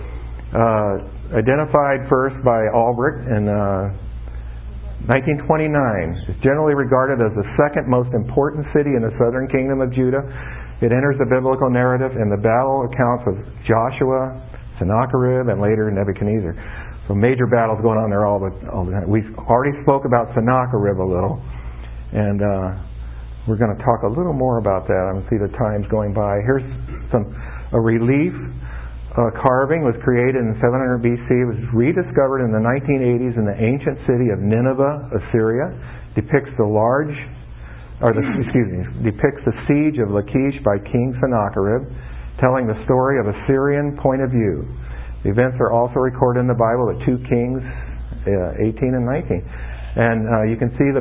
uh, identified first by Albrecht in uh, nineteen twenty-nine. It's generally regarded as the second most important city in the southern kingdom of Judah. It enters the biblical narrative in the battle accounts of Joshua, Sennacherib, and later Nebuchadnezzar. So major battles going on there all the, all the time. We've already spoke about Sennacherib a little, and uh, we're going to talk a little more about that. I can see the time's going by. Here's some a relief uh, carving was created in seven hundred B C. It was rediscovered in the nineteen eighties in the ancient city of Nineveh, Assyria. Depicts the large, or the excuse me, depicts the siege of Lachish by King Sennacherib, telling the story of Assyrian point of view. The events are also recorded in the Bible at two Kings, uh, eighteen and nineteen, and uh, you can see the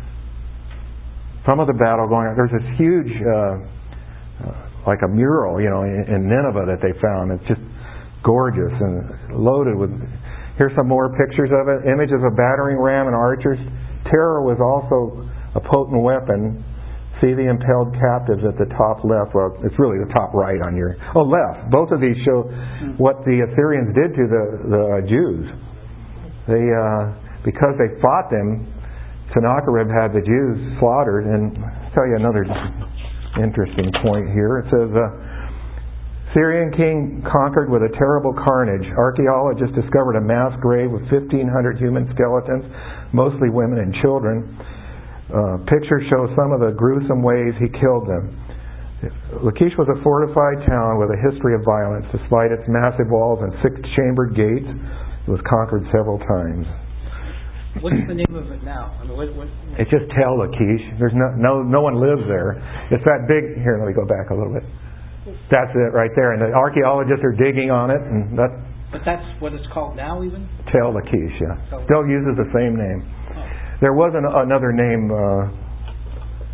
some of the battle going on. There's this huge, uh, uh, like a mural, you know, in, in Nineveh that they found. It's just gorgeous and loaded with. Here's some more pictures of it. Images of a battering ram and archers. Terror was also a potent weapon. See the impaled captives at the top left. Well, it's really the top right on your... Oh, left. Both of these show what the Assyrians did to the, the Jews. They, uh, because they fought them, Sennacherib had the Jews slaughtered. And I'll tell you another interesting point here. It says, uh, Syrian king conquered with a terrible carnage. Archaeologists discovered a mass grave with fifteen hundred human skeletons, mostly women and children. Uh, pictures show some of the gruesome ways he killed them. Lachish was a fortified town with a history of violence. Despite its massive walls and six-chambered gates, it was conquered several times. What's the name of it now? I mean, what, what, it's just Tel Lachish. There's no, no no one lives there. It's that big. Here, let me go back a little bit. That's it right there. And the archaeologists are digging on it, and that. But that's what it's called now, even. Tel Lachish, yeah. Still uses the same name. There was an, another name uh,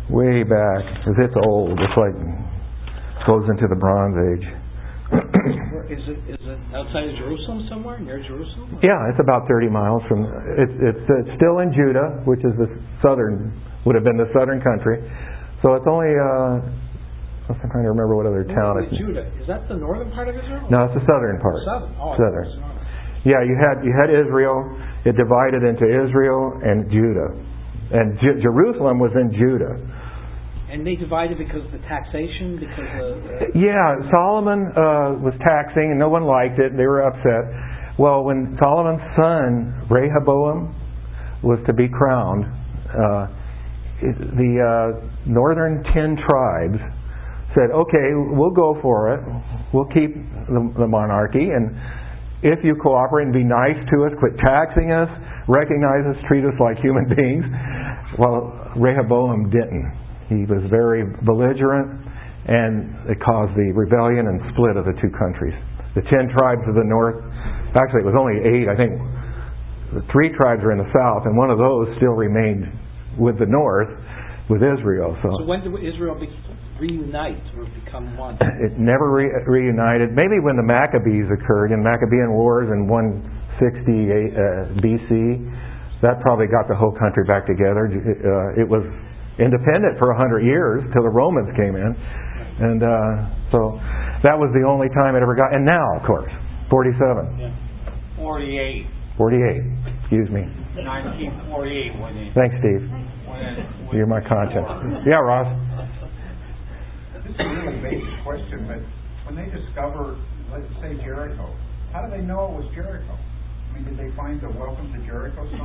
way back, because it's old. It's like goes into the Bronze Age. Where, is it is it outside of Jerusalem somewhere, near Jerusalem? Yeah, it's about thirty miles from. It's it's, it's still in Judah, which is the southern would have been the southern country. So it's only. Uh, I'm trying to remember what other town it's. Judah, is that the northern part of Israel? No, it's the southern part. Southern. Oh, southern. Yeah, you had you had Israel. It divided into Israel and Judah, and J- Jerusalem was in Judah. And they divided because of the taxation, because of... Uh, yeah, Solomon uh, was taxing and no one liked it. They were upset. Well, when Solomon's son, Rehoboam, was to be crowned, uh, the uh, northern ten tribes said, okay, we'll go for it. We'll keep the, the monarchy, and if you cooperate and be nice to us, quit taxing us, recognize us, treat us like human beings. Well, Rehoboam didn't. He was very belligerent, and it caused the rebellion and split of the two countries. The ten tribes of the north, actually it was only eight, I think the three tribes are in the south, and one of those still remained with the north, with Israel. So, so when did Israel be, reunite or become one? It never re- reunited. Maybe when the Maccabees occurred, in Maccabean Wars in one sixty uh, B C, that probably got the whole country back together. Uh, it was independent for a hundred years till the Romans came in, and uh, so that was the only time it ever got. And now, of course, forty-seven. Yeah. Forty-eight. Forty-eight. Excuse me. Nineteen forty-eight. When it, Thanks, Steve. When it, when You're my conscience. Yeah, Ross. This is a really basic question, but when they discover, let's say, Jericho, how do they know it was Jericho? I mean, did they find the "Welcome to Jericho" sign?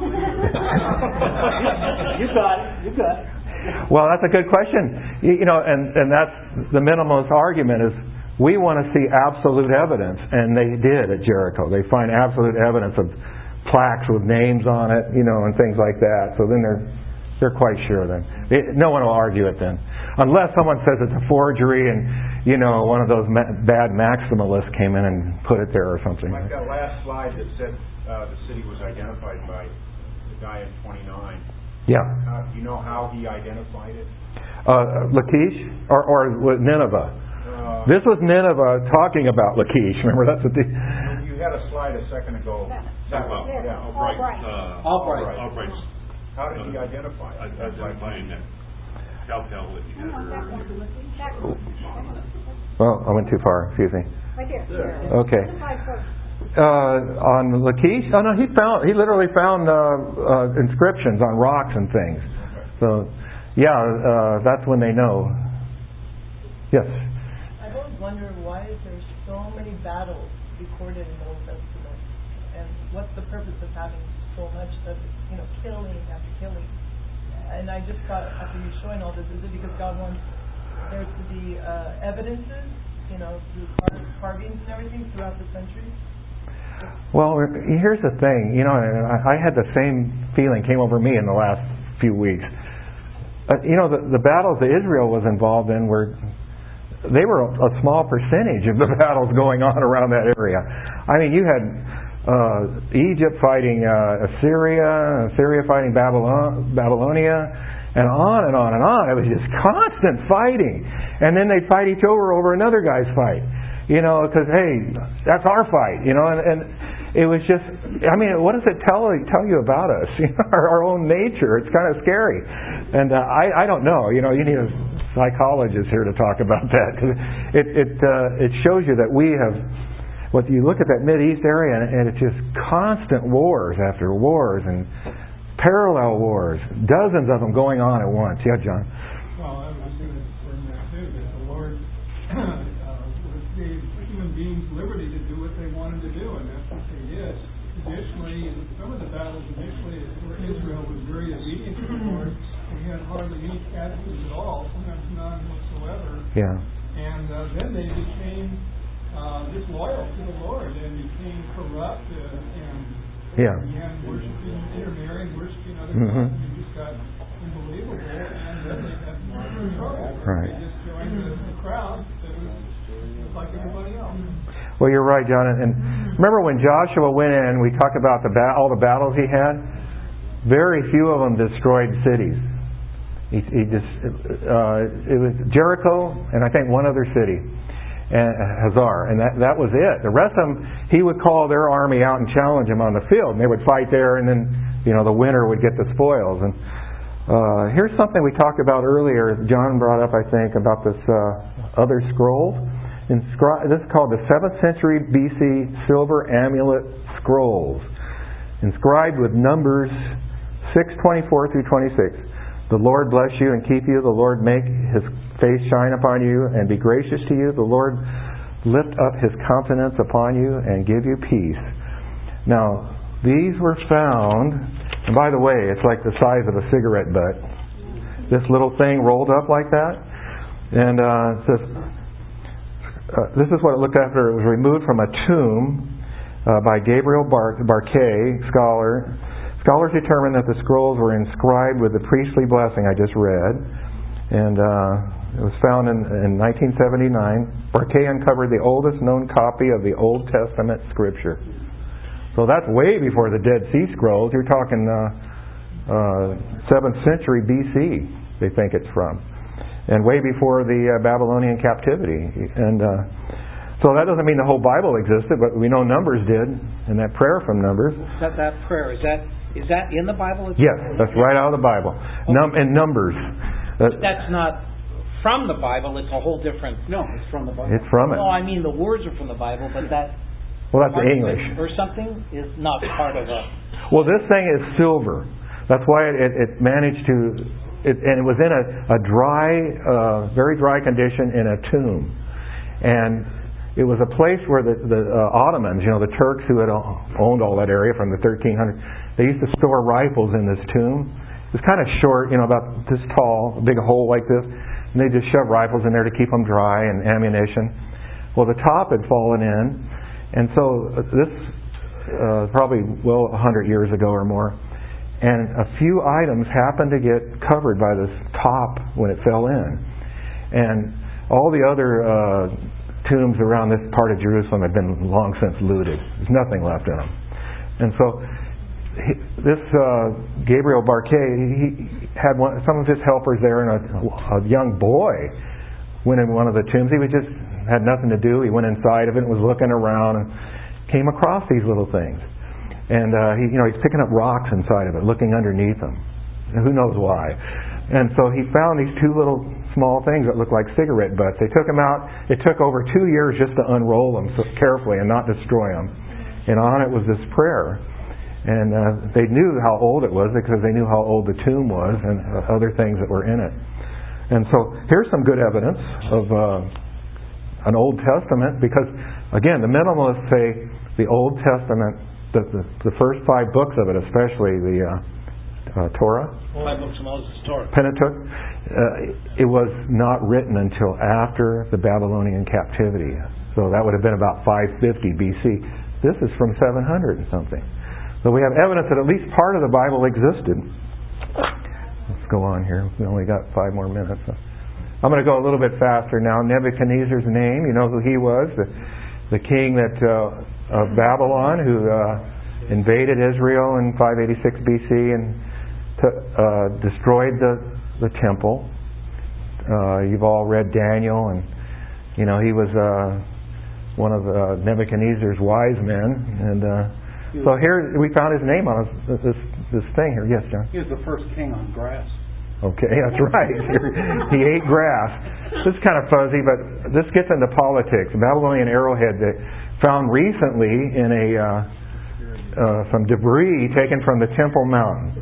You got it. You got it. Well, that's a good question. You, you know, and, and that's the minimalist argument is we want to see absolute evidence, and they did at Jericho. They find absolute evidence of plaques with names on it, you know, and things like that. So then they're they're quite sure then. It, no one will argue it then, unless someone says it's a forgery and you know one of those ma- bad maximalists came in and put it there or something. Like that last slide that said uh, the city was identified by the guy in twenty-nine. Yeah. Uh, do you know how he identified it? Uh, Lachish or, or Nineveh. Uh, this was Nineveh talking about Lachish. Remember, that's what the. You had a slide a second ago. That, Well, yeah, yeah. Albright. Uh, Albright. Albright. How did he identify it? Identifying that telltale that he had her. Well, I went too far. Excuse me. Right there. Okay. Uh, on Lachish? Oh no, he found he literally found uh, uh, inscriptions on rocks and things. So, yeah, uh, that's when they know. Yes. I've always wondered why is there so many battles recorded in the Old Testament, and what's the purpose of having so much of you know killing after killing? And I just thought after you showing all this, is it because God wants there to be uh, evidences, you know, through car- carvings and everything throughout the centuries? Well, here's the thing. You know, I, I had the same feeling came over me in the last few weeks. Uh, you know, the, the battles that Israel was involved in were they were a, a small percentage of the battles going on around that area. I mean, you had uh, Egypt fighting uh, Assyria, Assyria fighting Babylon, Babylonia, and on and on and on. It was just constant fighting, and then they'd fight each other over another guy's fight. You know, because hey, that's our fight. You know, and, and it was just. I mean, what does it tell tell you about us? You know, our, our own nature. It's kind of scary, and uh, I I don't know. You know, you need a psychologist here to talk about that because it it uh, it shows you that we have. What you look at that Mideast area, and, and it's just constant wars after wars and parallel wars, dozens of them going on at once. Yeah, John. Well, I was going to bring that too. That the Lord. gave human beings liberty to do what they wanted to do, and that's what they did. Additionally, in some of the battles initially, where Israel was very obedient to the Lord, we had hardly any casualties at all, sometimes none whatsoever. Yeah. And uh, then they became uh, disloyal to the Lord and became corrupt uh, and yeah. began worshiping, intermarrying, worshiping other mm-hmm. gods, and just got unbelievable. And then they had more trouble. Right. They just joined the, the crowd that was like everybody else. Well, you're right, John. And remember when Joshua went in, we talked about the ba- all the battles he had? Very few of them destroyed cities. He, he just uh, it was Jericho and I think one other city, and Hazar, and that that was it. The rest of them, he would call their army out and challenge them on the field, and they would fight there, and then you know the winner would get the spoils. And uh, here's something we talked about earlier. John brought up, I think, about this uh, other scroll. Inscri- this is called the seventh century B C silver amulet scrolls, inscribed with numbers six twenty-four through twenty-six. The Lord bless you and keep you. The Lord make His face shine upon you and be gracious to you. The Lord lift up His countenance upon you and give you peace. Now, these were found, and by the way, it's like the size of a cigarette butt. This little thing rolled up like that. And uh, it says, uh, this is what it looked after. It was removed from a tomb uh, by Gabriel Bar- Barquet, scholar. Scholars determined that the scrolls were inscribed with the priestly blessing I just read, and uh, it was found in, in nineteen seventy-nine. Barquet uncovered the oldest known copy of the Old Testament Scripture. So that's way before the Dead Sea Scrolls. You're talking uh, uh, seventh century B C, they think it's from, and way before the uh, Babylonian captivity. And uh, so that doesn't mean the whole Bible existed, but we know Numbers did, and that prayer from Numbers. That, that prayer, is that Is that in the Bible? Yes, that's right out of the Bible. Okay. Num- in Numbers. Uh, That's not from the Bible. It's a whole different. No, it's from the Bible. It's from it. No, I mean the words are from the Bible, but that. Well, that's English. Or something is not part of a. Well, this thing is silver. That's why it, it, it managed to. It, and it was in a, a dry, uh, very dry condition in a tomb, and it was a place where the, the uh, Ottomans, you know, the Turks who had owned all that area from the thirteen hundreds. They used to store rifles in this tomb. It was kind of short, you know, about this tall, a big hole like this. And they just shove rifles in there to keep them dry and ammunition. Well, the top had fallen in. And so this, uh, probably, well, one hundred years ago or more. And a few items happened to get covered by this top when it fell in. And all the other uh, tombs around this part of Jerusalem had been long since looted. There's nothing left in them. And so He, this uh, Gabriel Barquet, he had one, some of his helpers there, and a, a young boy went in one of the tombs. He was just had nothing to do. He went inside of it and was looking around and came across these little things. And uh, he, you know, he's picking up rocks inside of it, looking underneath them. And who knows why? And so he found these two little small things that looked like cigarette butts. They took them out. It took over two years just to unroll them so carefully and not destroy them. And on it was this prayer. And uh, they knew how old it was because they knew how old the tomb was and uh, other things that were in it. And so here's some good evidence of uh, an Old Testament, because again, the minimalists say the Old Testament, the, the, the first five books of it, especially the uh, uh, Torah, Five books of Moses, Torah, Pentateuch, uh, it was not written until after the Babylonian captivity. So that would have been about five fifty B C. This is from seven hundred and something. So we have evidence that at least part of the Bible existed. Let's go on here. We only got five more minutes. I'm going to go a little bit faster now. Nebuchadnezzar's name, you know who he was? The, the king that uh, of Babylon who uh, invaded Israel in five eighty-six B C and t- uh, destroyed the, the temple. Uh, you've all read Daniel, and you know he was uh, one of uh, Nebuchadnezzar's wise men, and uh, so here we found his name on this, this this thing here. Yes, John? He was the first king on grass. Okay, that's right. He ate grass. This is kind of fuzzy, but this gets into politics. The Babylonian arrowhead that found recently in a uh, uh, some debris taken from the Temple Mountain.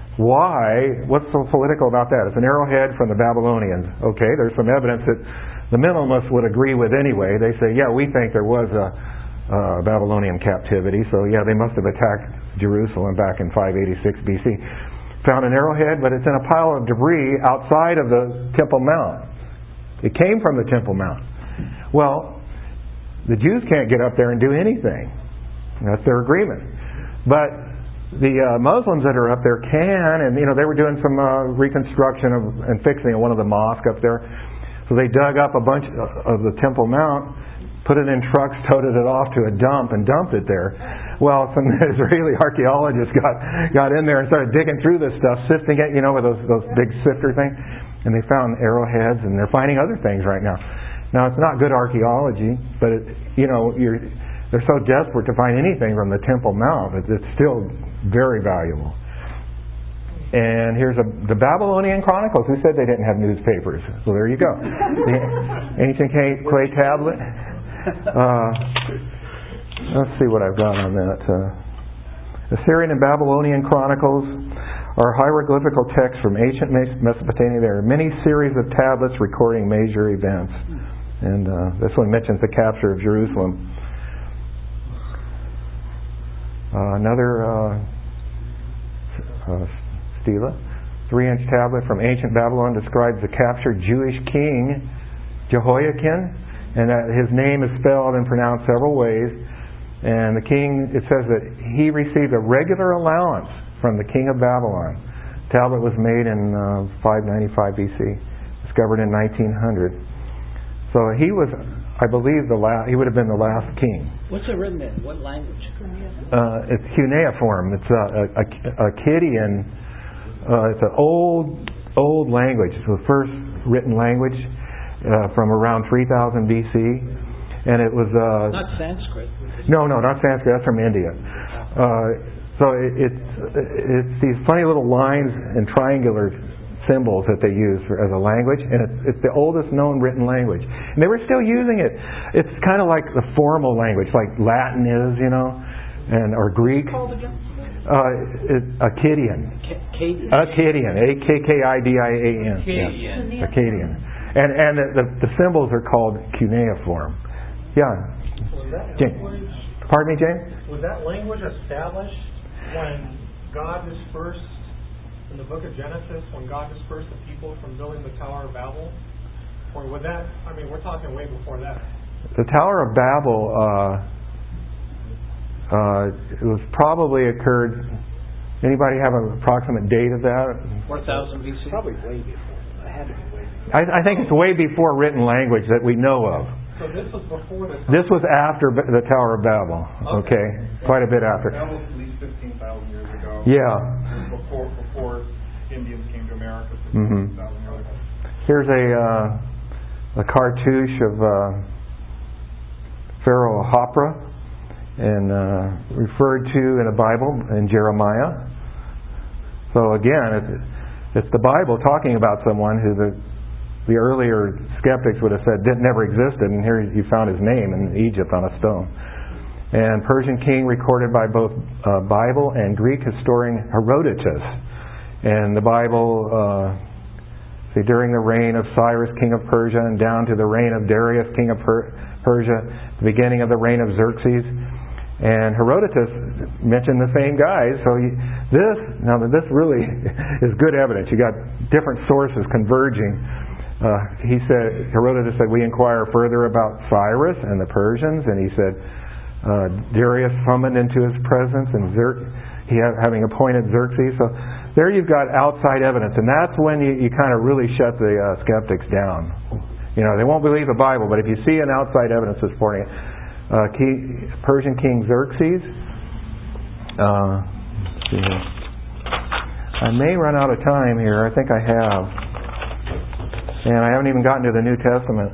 Why? What's so political about that? It's an arrowhead from the Babylonians. Okay, there's some evidence that the minimalists would agree with anyway. They say, yeah, we think there was a Uh, Babylonian captivity, so yeah, they must have attacked Jerusalem back in five eighty-six B C. Found an arrowhead, but it's in a pile of debris outside of the Temple Mount. It came from the Temple Mount. Well, the Jews can't get up there and do anything. That's their agreement. But the uh, Muslims that are up there can, and you know they were doing some uh, reconstruction of, and fixing one of the mosques up there. So they dug up a bunch of the Temple Mount, put it in trucks, toted it off to a dump, and dumped it there. Well, some Israeli archaeologists got got in there and started digging through this stuff, sifting it, you know, with those those big sifter things, and they found arrowheads, and they're finding other things right now. Now, it's not good archaeology, but it, you know, you're they're so desperate to find anything from the Temple Mount, it's, it's still very valuable. And here's a, the Babylonian Chronicles. Who said they didn't have newspapers? So there you go. The ancient clay tablet. Uh, let's see what I've got on that. Uh, Assyrian and Babylonian Chronicles are hieroglyphical texts from ancient Mesopotamia. There are many series of tablets recording major events. And uh, this one mentions the capture of Jerusalem. Uh, another uh, uh, stela, three-inch tablet from ancient Babylon, describes the captured Jewish king Jehoiakim, and that his name is spelled and pronounced several ways. And the king, it says that he received a regular allowance from the king of Babylon. The tablet was made in uh, five ninety-five B C, discovered in nineteen hundred. So he was, I believe, the last. He would have been the last king. What's it written in? What language? Uh, it's cuneiform. It's a, a, a Akkadian. Uh, it's an old, old language. It's the first written language uh, from around three thousand B C, and it was uh, not Sanskrit. No, no, not Sanskrit. That's from India. Uh, so it, it's it's these funny little lines and triangular symbols that they use for, as a language, and it's, it's the oldest known written language. And they were still using it. It's kind of like the formal language, like Latin is, you know, and or Greek. Called again? Uh, it, Akkadian. Akkadian. Akkadian. A K K I D I A N. Akkadian. Yeah. Akkadian. And and the, the the symbols are called cuneiform. Yeah. Was that James. language, Pardon me, James? was that language established when God dispersed in the book of Genesis, when God dispersed the people from building the Tower of Babel? Or would that, I mean, we're talking way before that. The Tower of Babel, uh, uh, it was probably occurred. Anybody have an approximate date of that? four thousand B C? Probably way before. It had to be way before. I, I think it's way before written language that we know of. So this was before the... This was after B- the Tower of Babel. Okay, okay. Quite a bit after. That was at least fifteen thousand years ago. Yeah. Before before Indians came to America Mm-hmm. fifteen thousand years ago. Here's a uh, a cartouche of uh, Pharaoh Hopra, and uh, referred to in the Bible in Jeremiah. So again, it's, it's the Bible talking about someone who the the earlier skeptics would have said didn't never existed, and here you found his name in Egypt on a stone. And Persian king recorded by both uh, Bible and Greek historian Herodotus. And the Bible, uh, see, during the reign of Cyrus, king of Persia, and down to the reign of Darius, king of per- Persia, the beginning of the reign of Xerxes. And Herodotus mentioned the same guys. So you, this, now this really is good evidence. You got different sources converging. Uh, he said, Herodotus said, we inquire further about Cyrus and the Persians, and he said, uh, Darius summoned into his presence, and Xer- he ha- having appointed Xerxes. So there you've got outside evidence, and that's when you, you kind of really shut the uh, skeptics down. You know, they won't believe the Bible, but if you see an outside evidence supporting it, uh, key, Persian King Xerxes. Uh, let's see here. I may run out of time here. I think I have. And I haven't even gotten to the New Testament.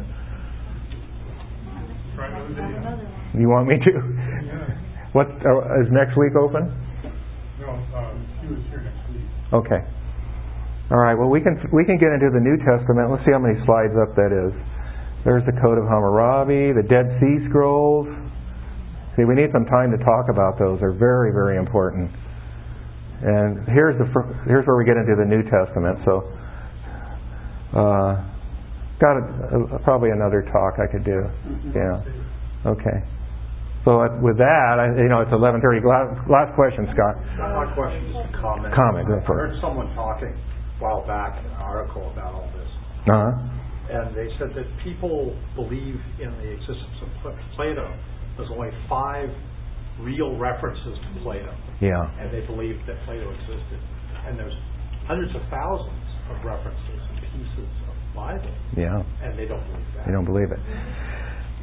You want me to? What uh, is next week open? No, um, he was here next week. Okay. All right. Well, we can we can get into the New Testament. Let's see how many slides up that is. There's the Code of Hammurabi, the Dead Sea Scrolls. See, we need some time to talk about those. They're very, very important. And here's the here's where we get into the New Testament. So. Uh, got a, a, probably another talk I could do. Yeah. Okay. So uh, with that, I, you know, it's eleven thirty. Last, last question, Scott. Not my question, just a comment. Comment. Go I for it. heard someone talking a while back in an article about all this. Uh-huh. And they said that people believe in the existence of Plato. There's only five real references to Plato. Yeah. And they believe that Plato existed. And there's hundreds of thousands of references and pieces of the Bible. Yeah. And they don't believe that. They don't believe it.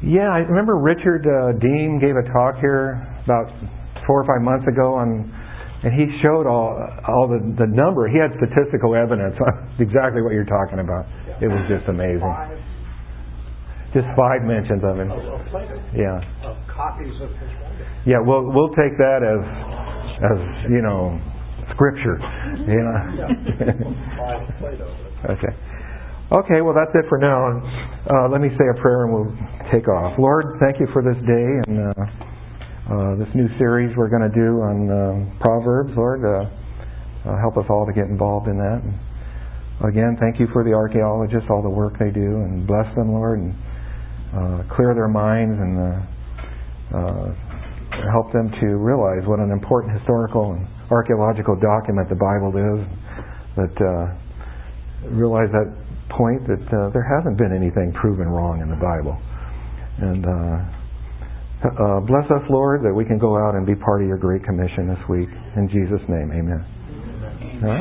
Yeah, I remember Richard uh, Dean gave a talk here about four or five months ago on, and he showed all all the, the number. He had statistical evidence on exactly what you're talking about. It was just amazing. Five, just five mentions of him. of, of Plato, Yeah. of copies of his writings. Yeah, we'll we'll take that as as you know scripture. You know. Five of Plato. Okay. Okay, well that's it for now. And uh, let me say a prayer and we'll take off. Lord, thank you for this day and uh, uh, this new series we're going to do on uh, Proverbs. Lord, uh, uh, help us all to get involved in that. And again, thank you for the archaeologists, all the work they do, and bless them, Lord, and uh, clear their minds and uh, uh, help them to realize what an important historical and archaeological document the Bible is. That uh, realize that point that uh, there hasn't been anything proven wrong in the Bible. And uh, uh, bless us, Lord, that we can go out and be part of your Great Commission this week. In Jesus' name, amen.